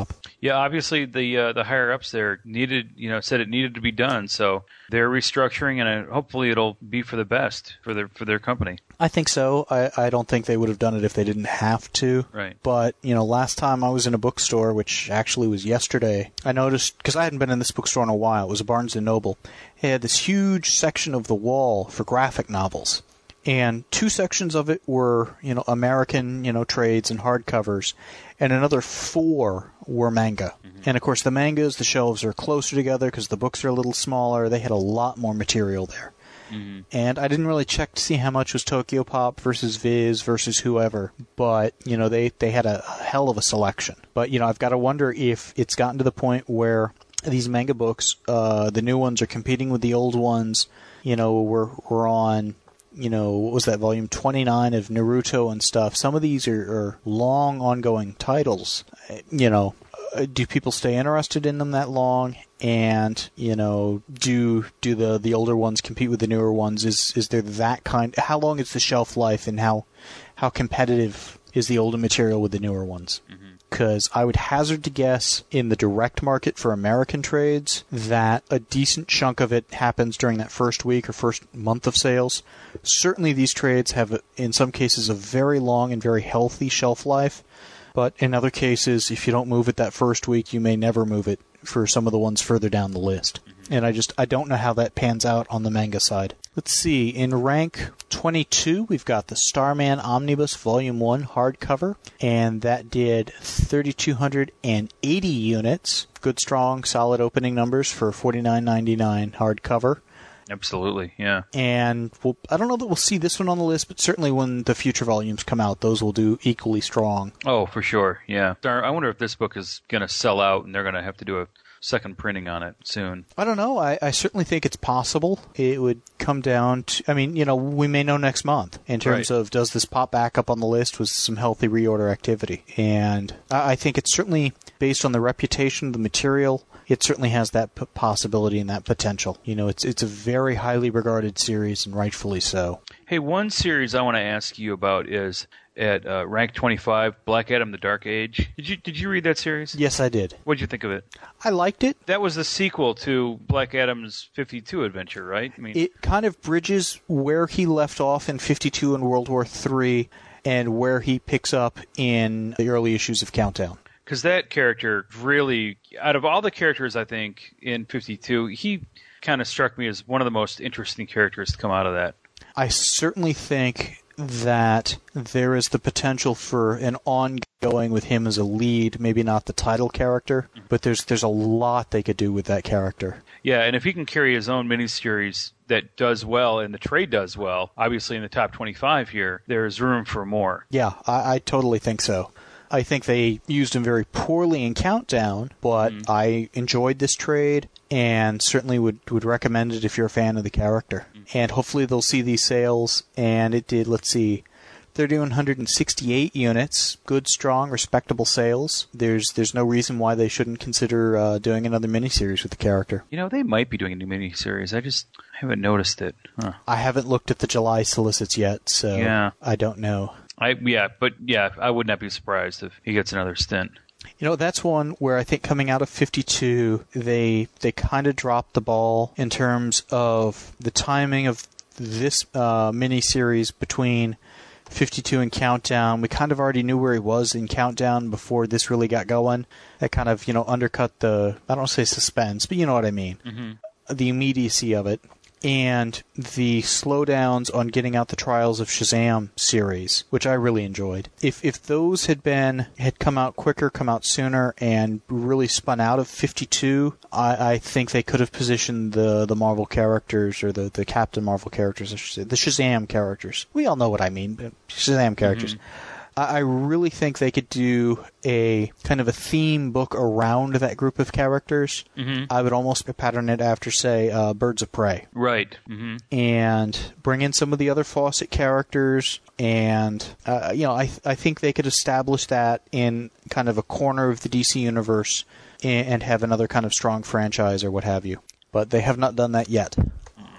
Yeah, obviously the uh, the higher ups there needed, you know, said it needed to be done, so they're restructuring, and uh, hopefully it'll be for the best for their for their company. I think so. I, I don't think they would have done it if they didn't have to. Right. But, you know, last time I was in a bookstore, which actually was yesterday, I noticed, because I hadn't been in this bookstore in a while, it was a Barnes and Noble, it had this huge section of the wall for graphic novels. And two sections of it were, you know, American, you know, trades and hardcovers, and another four were manga. Mm-hmm. And, of course, the mangas, the shelves are closer together because the books are a little smaller. They had a lot more material there. Mm-hmm. And I didn't really check to see how much was Tokyo Pop versus Viz versus whoever, but, you know, they, they had a hell of a selection. But, you know, I've got to wonder if it's gotten to the point where these manga books, uh, the new ones are competing with the old ones. You know, we're, we're on, you know, what was that, volume twenty-nine of Naruto and stuff. Some of these are, are long, ongoing titles. You know, do people stay interested in them that long? And, you know, do do the, the older ones compete with the newer ones? Is is there that kind? How long is the shelf life, and how how competitive is the older material with the newer ones? Because mm-hmm. I would hazard to guess in the direct market for American trades that a decent chunk of it happens during that first week or first month of sales. Certainly these trades have, in some cases, a very long and very healthy shelf life. But in other cases, if you don't move it that first week, you may never move it for some of the ones further down the list. Mm-hmm. And I just, I don't know how that pans out on the manga side. Let's see, in rank twenty-two, we've got the Starman Omnibus Volume one hardcover, and that did three thousand two hundred eighty units. Good, strong, solid opening numbers for forty-nine ninety-nine hardcover. Absolutely, yeah. And we'll, I don't know that we'll see this one on the list, but certainly when the future volumes come out, those will do equally strong. Oh, for sure, yeah. I wonder if this book is going to sell out and they're going to have to do a second printing on it soon. I don't know. I, I certainly think it's possible. It would come down to, I mean, you know, we may know next month in terms right. of does this pop back up on the list with some healthy reorder activity. And I, I think it's certainly based on the reputation of the material. It certainly has that p- possibility and that potential. You know, it's it's a very highly regarded series, and rightfully so. Hey, one series I want to ask you about is at uh, rank twenty-five, Black Adam: The Dark Age. Did you did you read that series? Yes, I did. What did you think of it? I liked it. That was the sequel to Black Adam's fifty-two adventure, right? I mean, it kind of bridges where he left off in fifty-two and World War Three, and where he picks up in the early issues of Countdown. Because that character really, out of all the characters, I think, in fifty-two, he kind of struck me as one of the most interesting characters to come out of that. I certainly think that there is the potential for an ongoing with him as a lead, maybe not the title character, but there's there's a lot they could do with that character. Yeah, and if he can carry his own miniseries that does well and the trade does well, obviously in the top twenty-five here, there's room for more. Yeah, I, I totally think so. I think they used him very poorly in Countdown, but mm. I enjoyed this trade and certainly would, would recommend it if you're a fan of the character. Mm. And hopefully they'll see these sales, and it did, let's see, three thousand one hundred sixty-eight units, good, strong, respectable sales. There's there's no reason why they shouldn't consider uh, doing another miniseries with the character. You know, they might be doing a new miniseries. I just haven't noticed it. Huh. I haven't looked at the July solicits yet, so yeah. I don't know. I yeah, but yeah, I would not be surprised if he gets another stint. You know, that's one where I think coming out of fifty-two, they they kind of dropped the ball in terms of the timing of this uh, miniseries between fifty-two and Countdown. We kind of already knew where he was in Countdown before this really got going. That kind of, you know, undercut the, I don't want to say suspense, but you know what I mean. Mm-hmm. The immediacy of it. And the slowdowns on getting out the Trials of Shazam series, which I really enjoyed. If if those had been had come out quicker, come out sooner, and really spun out of fifty-two, I, I think they could have positioned the, the Marvel characters, or the, the Captain Marvel characters, I should say, the Shazam characters. We all know what I mean, but Shazam characters. Mm-hmm. I really think they could do a kind of a theme book around that group of characters. Mm-hmm. I would almost pattern it after, say, uh, Birds of Prey. Right. Mm-hmm. And bring in some of the other Fawcett characters. And, uh, you know, I th- I think they could establish that in kind of a corner of the D C universe and, and have another kind of strong franchise or what have you. But they have not done that yet.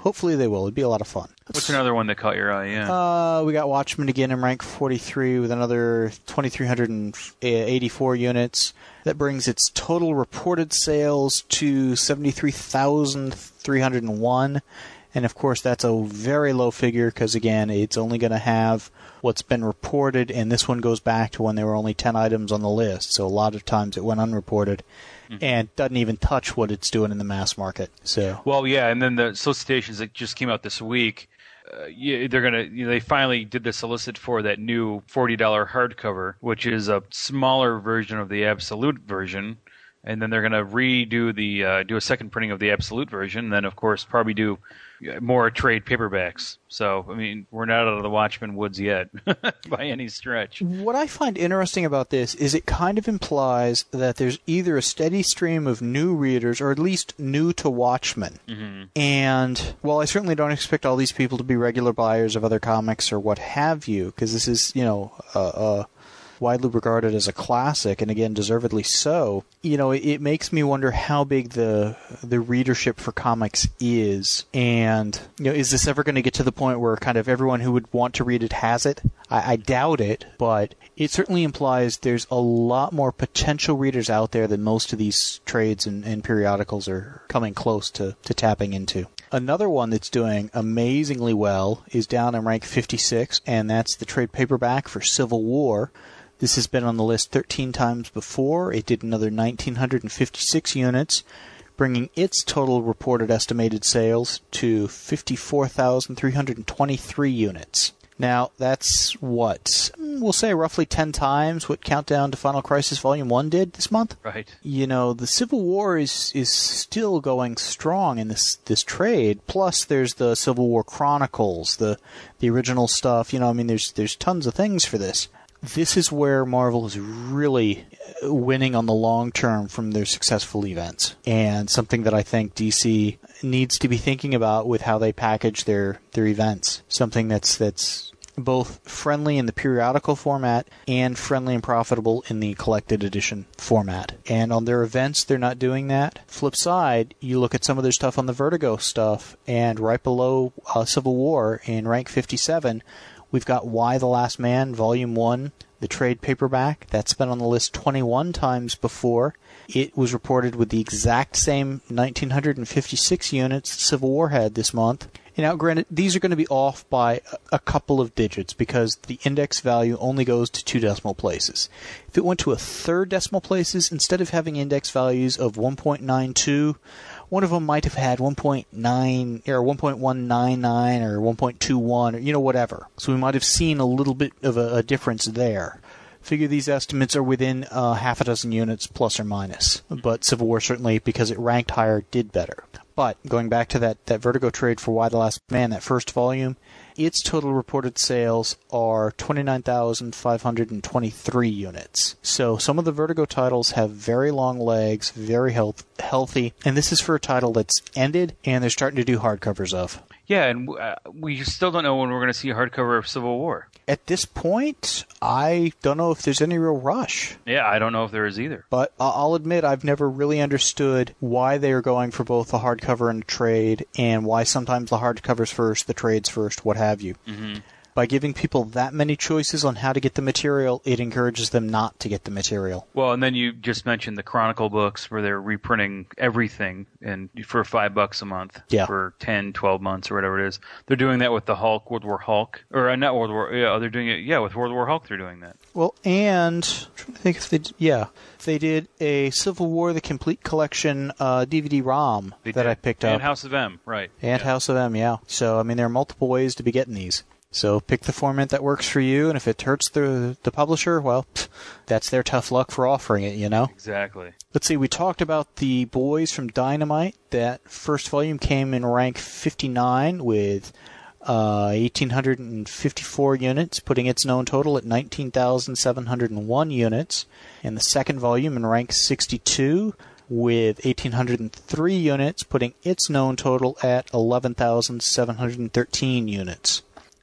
hopefully they will. It'd be a lot of fun. What's another one that caught your eye? Yeah. Uh, we got Watchmen again in rank forty-three with another twenty-three eighty-four units. That brings its total reported sales to seventy-three thousand three hundred one. And of course, that's a very low figure because, again, it's only going to have what's been reported, and this one goes back to when there were only ten items on the list. So a lot of times it went unreported mm-hmm. and doesn't even touch what it's doing in the mass market. So Well, yeah, and then the solicitations that just came out this week, uh, yeah, they're gonna. You know, they finally did the solicit for that new forty dollars hardcover, which is a smaller version of the Absolute version. And then they're going to redo the uh, do a second printing of the Absolute version, and then of course probably do more trade paperbacks. So I mean, we're not out of the Watchmen woods yet by any stretch. What I find interesting about this is it kind of implies that there's either a steady stream of new readers, or at least new to Watchmen. Mm-hmm. And while I certainly don't expect all these people to be regular buyers of other comics or what have you, because this is, you know, a. Uh, uh, widely regarded as a classic, and again, deservedly so, you know, it, it makes me wonder how big the the readership for comics is, and, you know, is this ever going to get to the point where kind of everyone who would want to read it has it? I, I doubt it, but it certainly implies there's a lot more potential readers out there than most of these trades and, and periodicals are coming close to, to tapping into. Another one that's doing amazingly well is down in rank fifty-six, and that's the trade paperback for Civil War. This has been on the list thirteen times before. It did another one thousand nine hundred fifty-six units, bringing its total reported estimated sales to fifty-four thousand three hundred twenty-three units. Now, that's what? We'll say roughly ten times what Countdown to Final Crisis Volume one did this month. Right. You know, the Civil War is is still going strong in this, this trade. Plus, there's the Civil War Chronicles, the the original stuff. You know, I mean, there's there's tons of things for this. This is where Marvel is really winning on the long term from their successful events, and something that I think D C needs to be thinking about with how they package their, their events. Something that's that's both friendly in the periodical format and friendly and profitable in the collected edition format. And on their events, they're not doing that. Flip side, you look at some of their stuff on the Vertigo stuff, and right below uh, Civil War in rank fifty-seven, we've got Y the Last Man, Volume one, the trade paperback. That's been on the list twenty-one times before. It was reported with the exact same one thousand nine hundred fifty-six units Civil War had this month. And now, granted, these are going to be off by a couple of digits because the index value only goes to two decimal places. If it went to a third decimal places, instead of having index values of one point nine two, one of them might have had one point nine or one point one nine nine or one point two one or, you know, whatever. So we might have seen a little bit of a, a difference there. Figure these estimates are within uh, half a dozen units plus or minus. But Civil War certainly, because it ranked higher, did better. But going back to that, that Vertigo trade for Y the Last Man, that first volume, its total reported sales are twenty-nine thousand five hundred twenty-three units. So some of the Vertigo titles have very long legs, very health, healthy, and this is for a title that's ended and they're starting to do hardcovers of. Yeah, and uh, we still don't know when we're going to see a hardcover of Civil War. At this point, I don't know if there's any real rush. Yeah, I don't know if there is either. But I'll admit I've never really understood why they are going for both the hardcover and the trade, and why sometimes the hardcover's first, the trade's first, what have you. Mm-hmm. By giving people that many choices on how to get the material, it encourages them not to get the material. Well, and then you just mentioned the Chronicle books where they're reprinting everything and for five bucks a month yeah. for ten, twelve months or whatever it is. They're doing that with the Hulk, World War Hulk. Or uh, not World War, yeah, they're doing it, yeah, with World War Hulk they're doing that. Well, and, I'm trying to think if they, yeah, they did a Civil War, the Complete Collection uh, D V D ROM they that did. I picked up. And House of M, right. And yeah. House of M, yeah. So, I mean, there are multiple ways to be getting these. So pick the format that works for you, and if it hurts the the publisher, well, pff, that's their tough luck for offering it, you know? Exactly. Let's see, we talked about the Boys from Dynamite. That first volume came in rank fifty-nine with uh, one thousand eight hundred fifty-four units, putting its known total at nineteen thousand seven hundred one units. And the second volume in rank sixty-two with one thousand eight hundred three units, putting its known total at eleven thousand seven hundred thirteen units.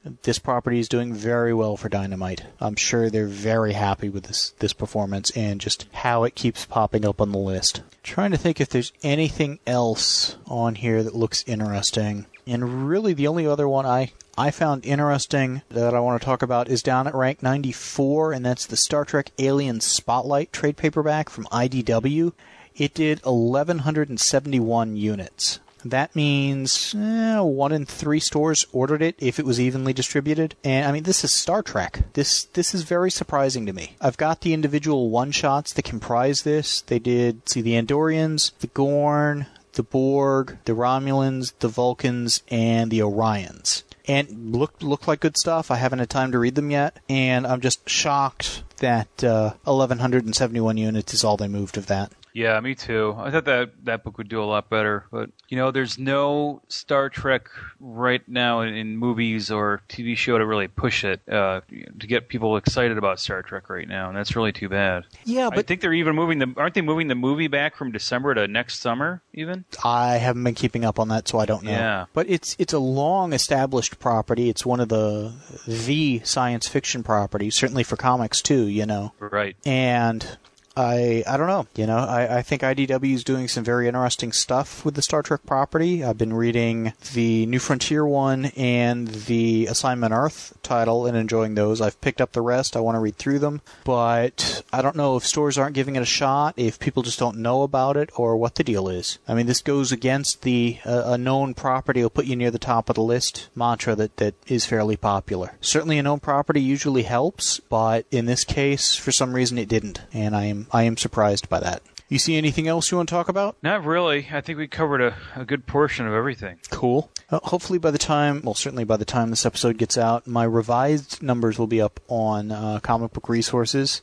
this property is doing very well for Dynamite. I'm sure they're very happy with this, this performance and just how it keeps popping up on the list. Trying to think if there's anything else on here that looks interesting. And really the only other one I, I found interesting that I want to talk about is down at rank ninety-four, and that's the Star Trek Alien Spotlight trade paperback from I D W. It did eleven seventy-one units. That means eh, one in three stores ordered it if it was evenly distributed. And I mean, this is Star Trek. This this is very surprising to me. I've got the individual one-shots that comprise this. They did, see, the Andorians, the Gorn, the Borg, the Romulans, the Vulcans, and the Orions. And looked looked like good stuff. I haven't had time to read them yet, and I'm just shocked that uh, eleven seventy-one units is all they moved of that. Yeah, me too. I thought that that book would do a lot better, but you know, there's no Star Trek right now in, in movies or T V show to really push it uh, to get people excited about Star Trek right now, and that's really too bad. Yeah, but I think they're even moving the aren't they moving the movie back from December to next summer even? I haven't been keeping up on that, so I don't know. Yeah. But it's it's a long established property. It's one of the the science fiction properties, certainly for comics too, you know. Right. And I I don't know. You know, I, I think I D W is doing some very interesting stuff with the Star Trek property. I've been reading the New Frontier one and the Assignment Earth title and enjoying those. I've picked up the rest. I want to read through them. But I don't know if stores aren't giving it a shot, if people just don't know about it, or what the deal is. I mean, this goes against the uh, a known property will put you near the top of the list mantra that, that is fairly popular. Certainly a known property usually helps, but in this case, for some reason, it didn't. And I am I am surprised by that. You see anything else you want to talk about? Not really. I think we covered a, a good portion of everything. Cool. Uh, hopefully by the time, well, certainly by the time this episode gets out, my revised numbers will be up on uh, Comic Book Resources.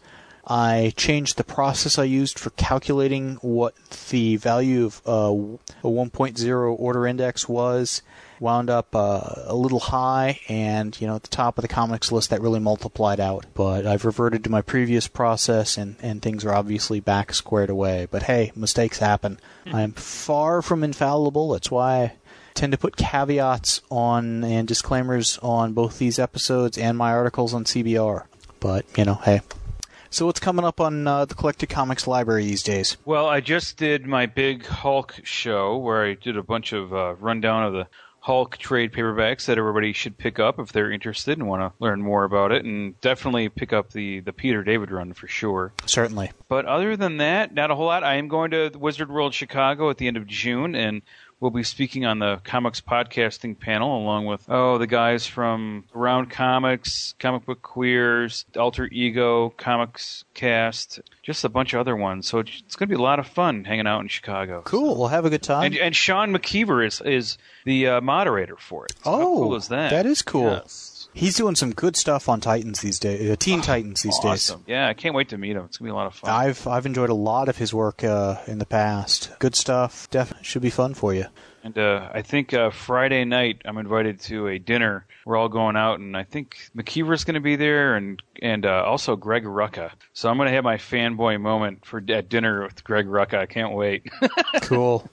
I changed the process I used for calculating what the value of uh, a one point oh order index was. Wound up uh, a little high, and you know, at the top of the comics list, that really multiplied out. But I've reverted to my previous process, and, and things are obviously back squared away. But hey, mistakes happen. Hmm. I'm far from infallible. That's why I tend to put caveats on and disclaimers on both these episodes and my articles on C B R. But, you know, hey. So what's coming up on uh, the Collected Comics Library these days? Well, I just did my big Hulk show where I did a bunch of uh, rundown of the Hulk trade paperbacks that everybody should pick up if they're interested and want to learn more about it, and definitely pick up the, the Peter David run for sure. Certainly. But other than that, not a whole lot. I am going to Wizard World Chicago at the end of June, and we'll be speaking on the comics podcasting panel along with, oh, the guys from Around Comics, Comic Book Queers, Alter Ego, Comics Cast, just a bunch of other ones. So it's going to be a lot of fun hanging out in Chicago. Cool. We'll have a good time. And, and Sean McKeever is, is the uh, moderator for it. So oh, how cool is that? That is cool. Yes. He's doing some good stuff on Titans these days, uh, Teen oh, Titans these awesome. days. Yeah, I can't wait to meet him. It's gonna be a lot of fun. I've I've enjoyed a lot of his work uh, in the past. Good stuff. Definitely should be fun for you. And uh, I think uh, Friday night I'm invited to a dinner. We're all going out, and I think McKeever's going to be there, and and uh, also Greg Rucka. So I'm going to have my fanboy moment for at dinner with Greg Rucka. I can't wait. Cool.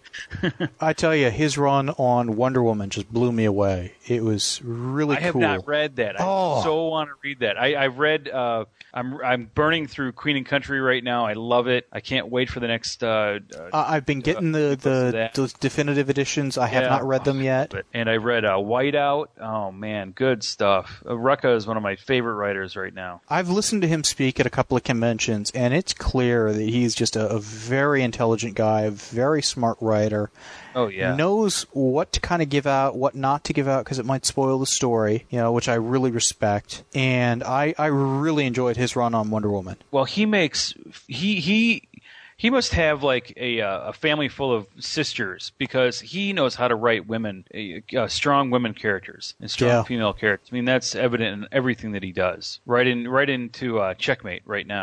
I tell you, his run on Wonder Woman just blew me away. It was really I cool. have not read that. I Oh. so want to read that. I, I read. Uh, I'm I'm burning through Queen and Country right now. I love it. I can't wait for the next. Uh, uh, Uh, I've been getting uh, the, the, that. the definitive editions. I have Yeah. not read them yet. But- And I read uh, Whiteout. Oh man, good stuff. Uh, Rucka is one of my favorite writers right now. I've listened to him speak at a couple of conventions, and it's clear that he's just a, a very intelligent guy, a very smart writer. Oh yeah. Knows what to kind of give out, what not to give out, because it might spoil the story, you know, which I really respect. And I, I really enjoyed his run on Wonder Woman. Well, he makes he he he must have like a uh, a family full of sisters because he knows how to write women, uh, strong women characters and strong Yeah. female characters. I mean, that's evident in everything that he does. Right in right into uh, Checkmate right now.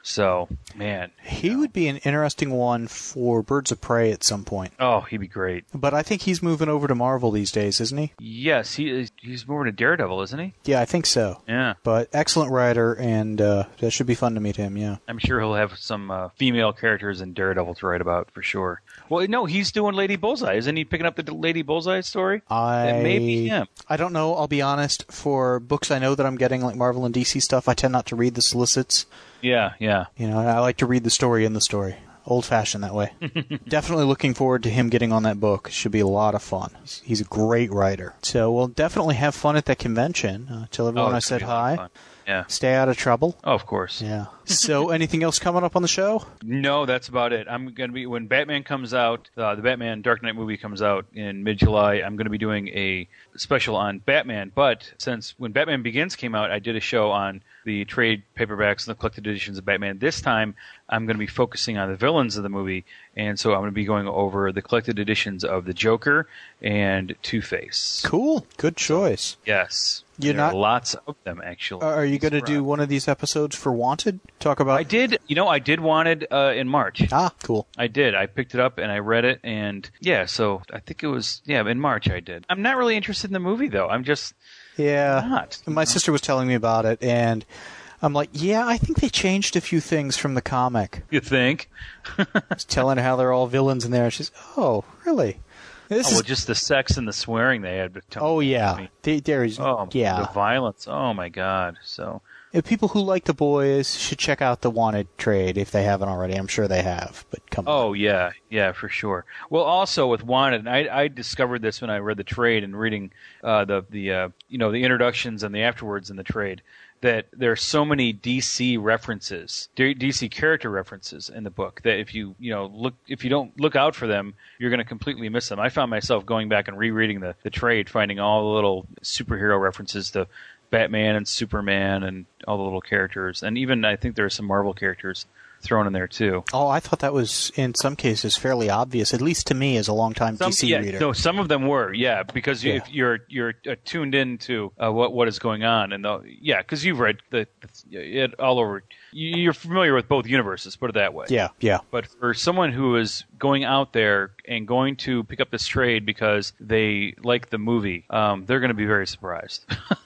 So, man. He you know. would be an interesting one for Birds of Prey at some point. Oh, he'd be great. But I think he's moving over to Marvel these days, isn't he? Yes, he is, he's moving to Daredevil, isn't he? Yeah, I think so. Yeah. But excellent writer, and uh, that should be fun to meet him, yeah. I'm sure he'll have some uh, female characters in Daredevil to write about, for sure. Well, no, he's doing Lady Bullseye. Isn't he picking up the Lady Bullseye story? I, That may be him. I don't know, I'll be honest. For books I know that I'm getting, like Marvel and D C stuff, I tend not to read the solicits. Yeah, yeah. You know, I like to read the story in the story. Old-fashioned that way. Definitely looking forward to him getting on that book. Should be a lot of fun. He's, he's a great writer. So we'll definitely have fun at that convention. Uh, tell everyone Oh, I it's gonna said be a lot of hi. fun. Yeah. Stay out of trouble. Oh, of course. Yeah. So anything else coming up on the show? No, that's about it. I'm going to be, when Batman comes out, uh, the Batman Dark Knight movie comes out in mid-July, I'm going to be doing a special on Batman. But since when Batman Begins came out, I did a show on the trade paperbacks and the collected editions of Batman. This time, I'm going to be focusing on the villains of the movie. And so I'm going to be going over the collected editions of the Joker and Two-Face. Cool. Good choice. Yes. You're there not- are lots of them, actually. Are you going to do one of these episodes for Wanted? Talk about... I did, you know, I did Wanted uh, in March. Ah, cool. I did. I picked it up and I read it, and yeah, so I think it was, yeah, in March I did. I'm not really interested in the movie, though. I'm just Yeah. not. My sister was telling me about it, and I'm like, yeah, I think they changed a few things from the comic. You think? I was telling her how they're all villains in there, and she's, oh, really? This Oh, is... well, just the sex and the swearing they had. Oh, yeah. Me. They, there is, Oh, yeah. the violence. Oh, my God. So, If people who like The Boys should check out the Wanted trade if they haven't already. I'm sure they have, but come on. oh, yeah, yeah, for sure. Well, also with Wanted, and I, I discovered this when I read the trade and reading uh, the, the uh, you know, the introductions and the afterwards in the trade, that there are so many D C references, D C character references in the book that if you you know look if you don't look out for them, you're going to completely miss them. I found myself going back and rereading the, the trade, finding all the little superhero references to Batman and Superman and all the little characters, and even I think there are some Marvel characters thrown in there too. Oh, I thought that was, in some cases, fairly obvious, at least to me as a longtime Some, D C yeah, reader. No, some of them were, yeah, because you, Yeah. if you're you're uh, tuned into uh, what what is going on, and the, yeah, because you've read the, the it all over. You- You're familiar with both universes, put it that way. Yeah, yeah. But for someone who is going out there and going to pick up this trade because they like the movie, um, they're going to be very surprised,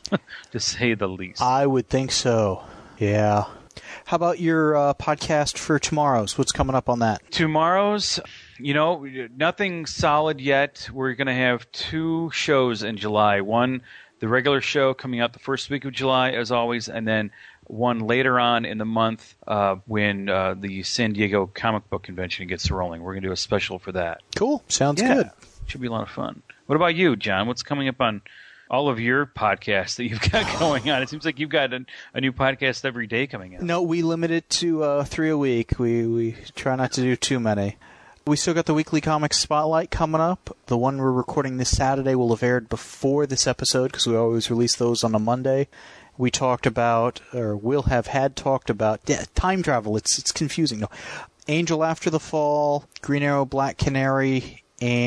to say the least. I would think so. Yeah. How about your uh, podcast for tomorrow's? What's coming up on that? Tomorrow's, you know, nothing solid yet. We're going to have two shows in July. One, the regular show coming out the first week of July, as always, and then one later on in the month uh, when uh, the San Diego Comic Book Convention gets rolling. We're going to do a special for that. Cool. Sounds Yeah. good. Should be a lot of fun. What about you, John? What's coming up on all of your podcasts that you've got going on? It seems like you've got a, a new podcast every day coming out. No, we limit it to uh, three a week. We, we try not to do too many. We still got the weekly comics spotlight coming up. The one we're recording this Saturday will have aired before this episode because we always release those on a Monday. We talked about, or will have had talked about, yeah, time travel. It's it's confusing. No, Angel After the Fall, Green Arrow, Black Canary,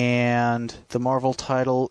and the Marvel title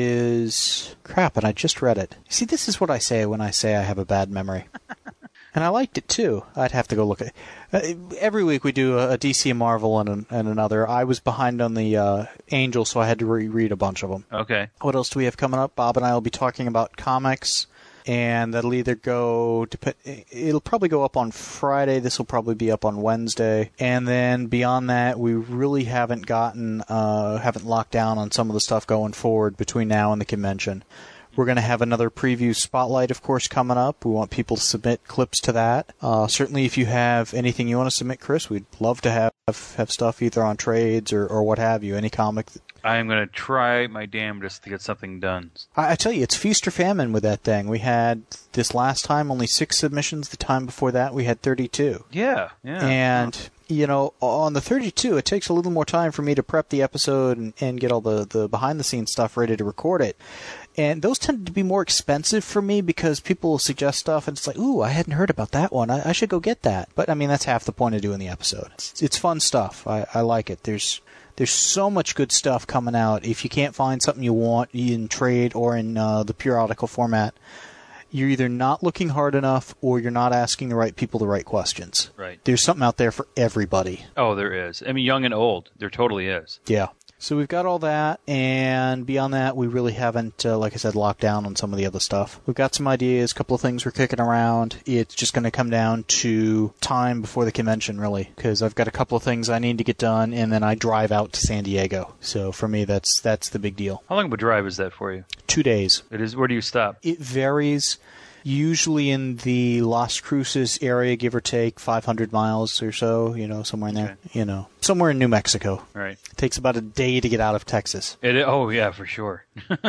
is crap. And I just read it. See, this is what I say when I say I have a bad memory. And I liked it, too. I'd have to go look at it. Uh, every week we do a, a D C, Marvel, and, an, and another. I was behind on the uh, Angel, so I had to reread a bunch of them. Okay. What else do we have coming up? Bob and I will be talking about comics, and that'll either go... Dep- it'll probably go up on Friday. This will probably be up on Wednesday. And then beyond that, we really haven't gotten... Uh, haven't locked down on some of the stuff going forward between now and the convention. We're going to have another preview spotlight, of course, coming up. We want people to submit clips to that. Uh, certainly, if you have anything you want to submit, Chris, we'd love to have have stuff either on trades or, or what have you, any comic. I am going to try my damnedest to get something done. I, I tell you, it's feast or famine with that thing. We had, this last time, only six submissions. The time before that, we had thirty-two. Yeah, yeah. And... You know, on the thirty-two, it takes a little more time for me to prep the episode and, and get all the, the behind-the-scenes stuff ready to record it. And those tend to be more expensive for me because people will suggest stuff, and it's like, ooh, I hadn't heard about that one. I, I should go get that. But, I mean, that's half the point of doing the episode. It's, it's fun stuff. I, I like it. There's there's so much good stuff coming out. If you can't find something you want in trade or in uh, the periodical format, you're either not looking hard enough or you're not asking the right people the right questions. Right. There's something out there for everybody. Oh, there is. I mean, young and old. There totally is. Yeah. So we've got all that, and beyond that, we really haven't, uh, like I said, locked down on some of the other stuff. We've got some ideas, a couple of things we're kicking around. It's just going to come down to time before the convention, really, because I've got a couple of things I need to get done, and then I drive out to San Diego. So for me, that's that's the big deal. How long of a drive is that for you? Two days. It is. Where do you stop? It varies. Usually in the Las Cruces area, give or take five hundred miles or so, you know, somewhere in there, Okay. you know, somewhere in New Mexico. Right. It takes about a day to get out of Texas. It, oh, yeah, for sure.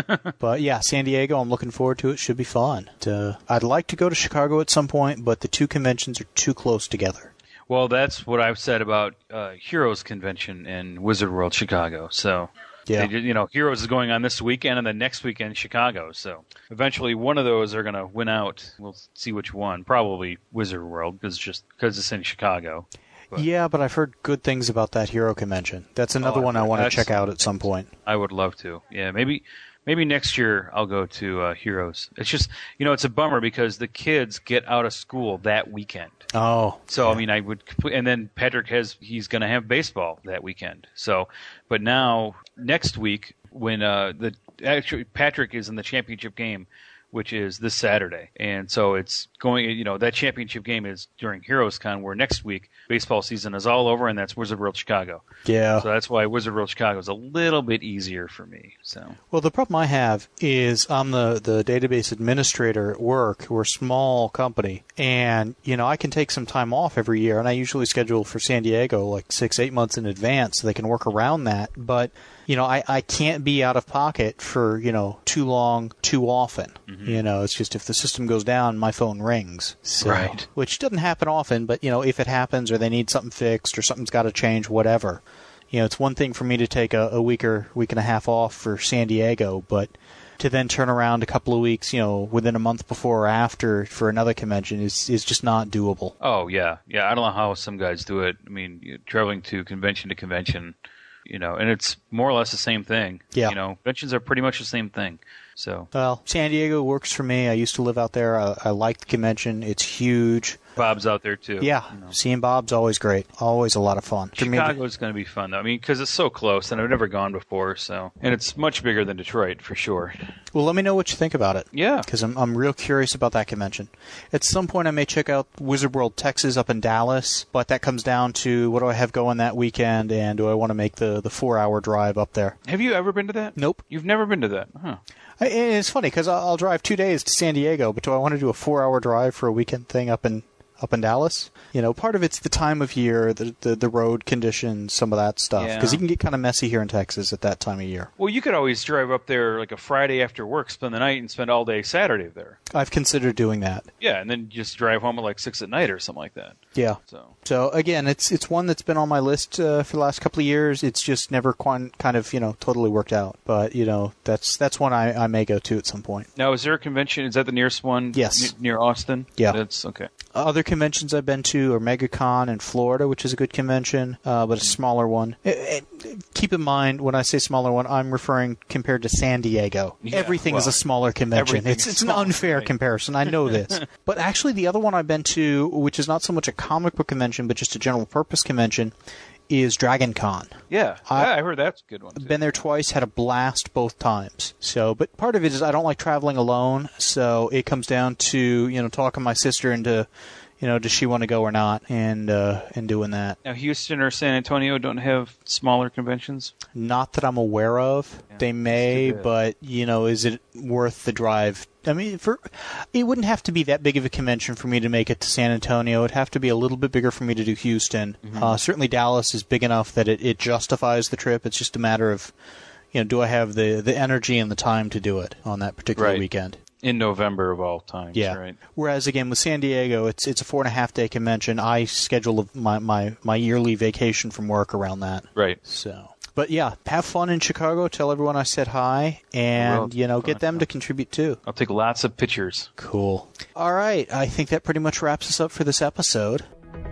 But yeah, San Diego, I'm looking forward to it. Should be fun. To, I'd like to go to Chicago at some point, but the two conventions are too close together. Well, that's what I've said about uh, Heroes Convention in Wizard World Chicago. So, Yeah. they did- you know, Heroes is going on this weekend and the next weekend Chicago. So, eventually, one of those are going to win out. We'll see which one. Probably Wizard World, because just because it's in Chicago. But Yeah, but I've heard good things about that Hero Convention. That's another Oh, one I want to excellent check out at some point. I would love to. Yeah, maybe maybe next year I'll go to uh, Heroes. It's just, you know, it's a bummer because the kids get out of school that weekend. Oh. So yeah. I mean, I would, and then Patrick has he's going to have baseball that weekend. So, but now next week when uh, the actually Patrick is in the championship game, which is this Saturday, and so it's going. You know, that championship game is during Heroes Con, where next week baseball season is all over, and that's Wizard World Chicago. Yeah. So that's why Wizard World Chicago is a little bit easier for me. So Well, the problem I have is I'm the, the database administrator at work. We're a small company, and, you know, I can take some time off every year, and I usually schedule for San Diego like six, eight months in advance so they can work around that. But, you know, I, I can't be out of pocket for, you know, too long, too often. Mm-hmm. You know, it's just if the system goes down, my phone rings. So, Right. Which doesn't happen often, but, you know, if it happens or they need something fixed or something's got to change, whatever. You know, it's one thing for me to take a, a week or week and a half off for San Diego, but to then turn around a couple of weeks, you know, within a month before or after for another convention is is just not doable. oh yeah, yeah. I don't know how some guys do it. I mean, you're traveling to convention to convention, you know, and it's more or less the same thing. Yeah. You know, conventions are pretty much the same thing. So Well, San Diego works for me. I used to live out there. I, I like the convention. It's huge. Bob's out there too. Yeah, you know. seeing Bob's always great. Always a lot of fun. For me to- Chicago's going to be fun though. I mean, because it's so close, and I've never gone before. So, and it's much bigger than Detroit for sure. Well, let me know what you think about it. Yeah. Because I'm, I'm real curious about that convention. At some point, I may check out Wizard World Texas up in Dallas, but that comes down to what do I have going that weekend, and do I want to make the, the four-hour drive up there? Have you ever been to that? Nope. You've never been to that, huh? I, it's funny, because I'll, I'll drive two days to San Diego, but do I want to do a four-hour drive for a weekend thing up in up in Dallas? You know, part of it's the time of year, the the, the road conditions, some of that stuff, because Yeah. you can get kind of messy here in Texas at that time of year. Well, you could always drive up there like a Friday after work, spend the night, and spend all day Saturday there. I've considered doing that. Yeah, and then just drive home at like six at night or something like that. Yeah. So So again, it's it's one that's been on my list uh, for the last couple of years. It's just never quite, kind of you know totally worked out. But you know that's that's one I, I may go to at some point. now, is there a convention? Is that the nearest one? Yes. n- near Austin. Yeah. That's okay. Other conventions I've been to are MegaCon in Florida, which is a good convention, uh, but a smaller one. Eh, eh, keep in mind when I say smaller one, I'm referring compared to San Diego. Yeah, Everything is well, a smaller convention. everything It's is it's an small, unfair right. comparison. I know this. But actually, the other one I've been to, which is not so much a comic book convention, but just a general purpose convention, is Dragon Con. Yeah, I- yeah, I heard that's a good one. Too. Been there twice, had a blast both times. So, but part of it is I don't like traveling alone, so it comes down to, you know, talking my sister into, you know, does she want to go or not, and uh, and doing that. Now, Houston or San Antonio don't have smaller conventions. Not that I'm aware of. Yeah, They may, too bad. but you know, is it worth the drive? I mean, for it wouldn't have to be that big of a convention for me to make it to San Antonio. It'd have to be a little bit bigger for me to do Houston. Mm-hmm. Uh, certainly, Dallas is big enough that it, it justifies the trip. It's just a matter of, you know, do I have the, the energy and the time to do it on that particular Right. weekend? In November of all times, Yeah. right? Whereas again with San Diego, it's it's a four and a half day convention. I schedule my, my, my yearly vacation from work around that. Right. So, but yeah, have fun in Chicago. Tell everyone I said hi, and will. you know, Fun. get them to contribute too. I'll take lots of pictures. Cool. All right, I think that pretty much wraps us up for this episode.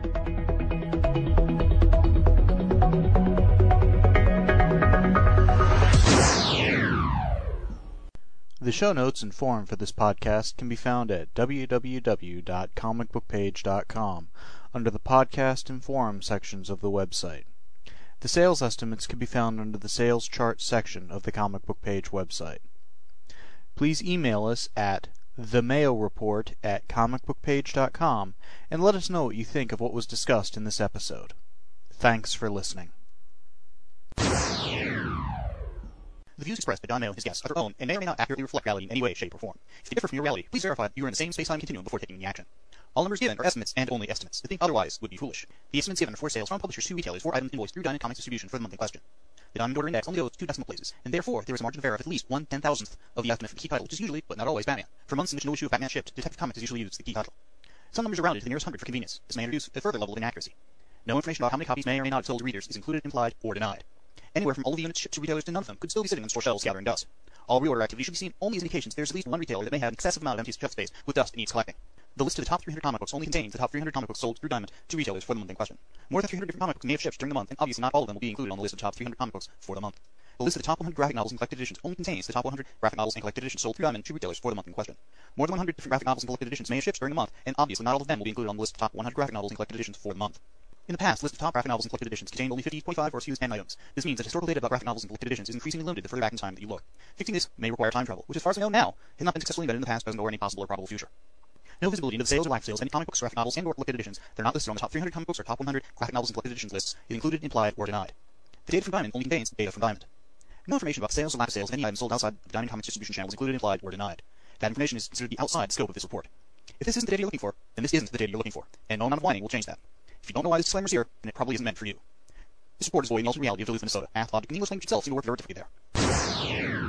The show notes and forum for this podcast can be found at w w w dot comic book page dot com. under the podcast and forum sections of the website. The sales estimates can be found under the sales chart section of the Comic Book Page website. Please email us at the mayo report at comic book page dot com and let us know what you think of what was discussed in this episode. Thanks for listening. The views expressed by John Mayo and his guests are their own and may or may not accurately reflect reality in any way, shape, or form. If they differ from your reality, please verify that you are in the same space-time continuum before taking any action. All numbers given are estimates and only estimates. To think otherwise would be foolish. The estimates given are for sales from publishers to retailers for items invoiced through Diamond Comics distribution for the month in question. The Diamond Order Index only goes two decimal places, and therefore there is a margin of error of at least one ten-thousandth of the estimate for the key title, which is usually, but not always, Batman. For months in which no issue of Batman shipped, Detective Comics has usually used the key title. Some numbers are rounded to the nearest hundred for convenience. This may introduce a further level of inaccuracy. No information about how many copies may or may not have sold to readers is included, implied, or denied. Anywhere from all of the units shipped to retailers to none of them could still be sitting on store shelves gathering dust. All reorder activity should be seen only as indications there's at least one retailer that may have an excessive amount of empty shelf space with dust it needs collecting. The list of the top three hundred comic books only contains the top three hundred comic books sold through Diamond to retailers for the month in question. More than three hundred different comic books may have shipped during the month, and obviously not all of them will be included on the list of the top three hundred comic books for the month. The list of the top one hundred graphic novels and collected editions only contains the top one hundred graphic novels and collected editions sold through Diamond to retailers for the month in question. More than one hundred different graphic novels and collected editions may have shipped during the month, and obviously not all of them will be included on the list of top one hundred graphic novels and collected editions for the month. In the past, the list of top graphic novels and collected editions contained only fifty, twenty-five, or S K Us and items. This means that historical data about graphic novels and collected editions is increasingly limited the further back in time that you look. Fixing this may require time travel, which as far as we know now, has not been successfully invented in the past, present, or any possible or probable future. No visibility into the sales or lack of sales of any comic books, graphic novels, and or collected editions that are not listed on the top three hundred comic books or top one hundred graphic novels and collected editions lists is included, implied, or denied. The data from Diamond only contains data from Diamond. No information about the sales or lack of sales of any items sold outside the Diamond Comics distribution channel is included, implied, or denied. That information is considered to be outside the scope of this report. If this isn't the data you're looking for, then this isn't the data you're looking for, and no amount of whining will change that. If you don't know why this disclaimer's here, then it probably isn't meant for you. This report is void in the alternate reality of Duluth, Minnesota. Math, logic, and the English language itself seem to work very differently there.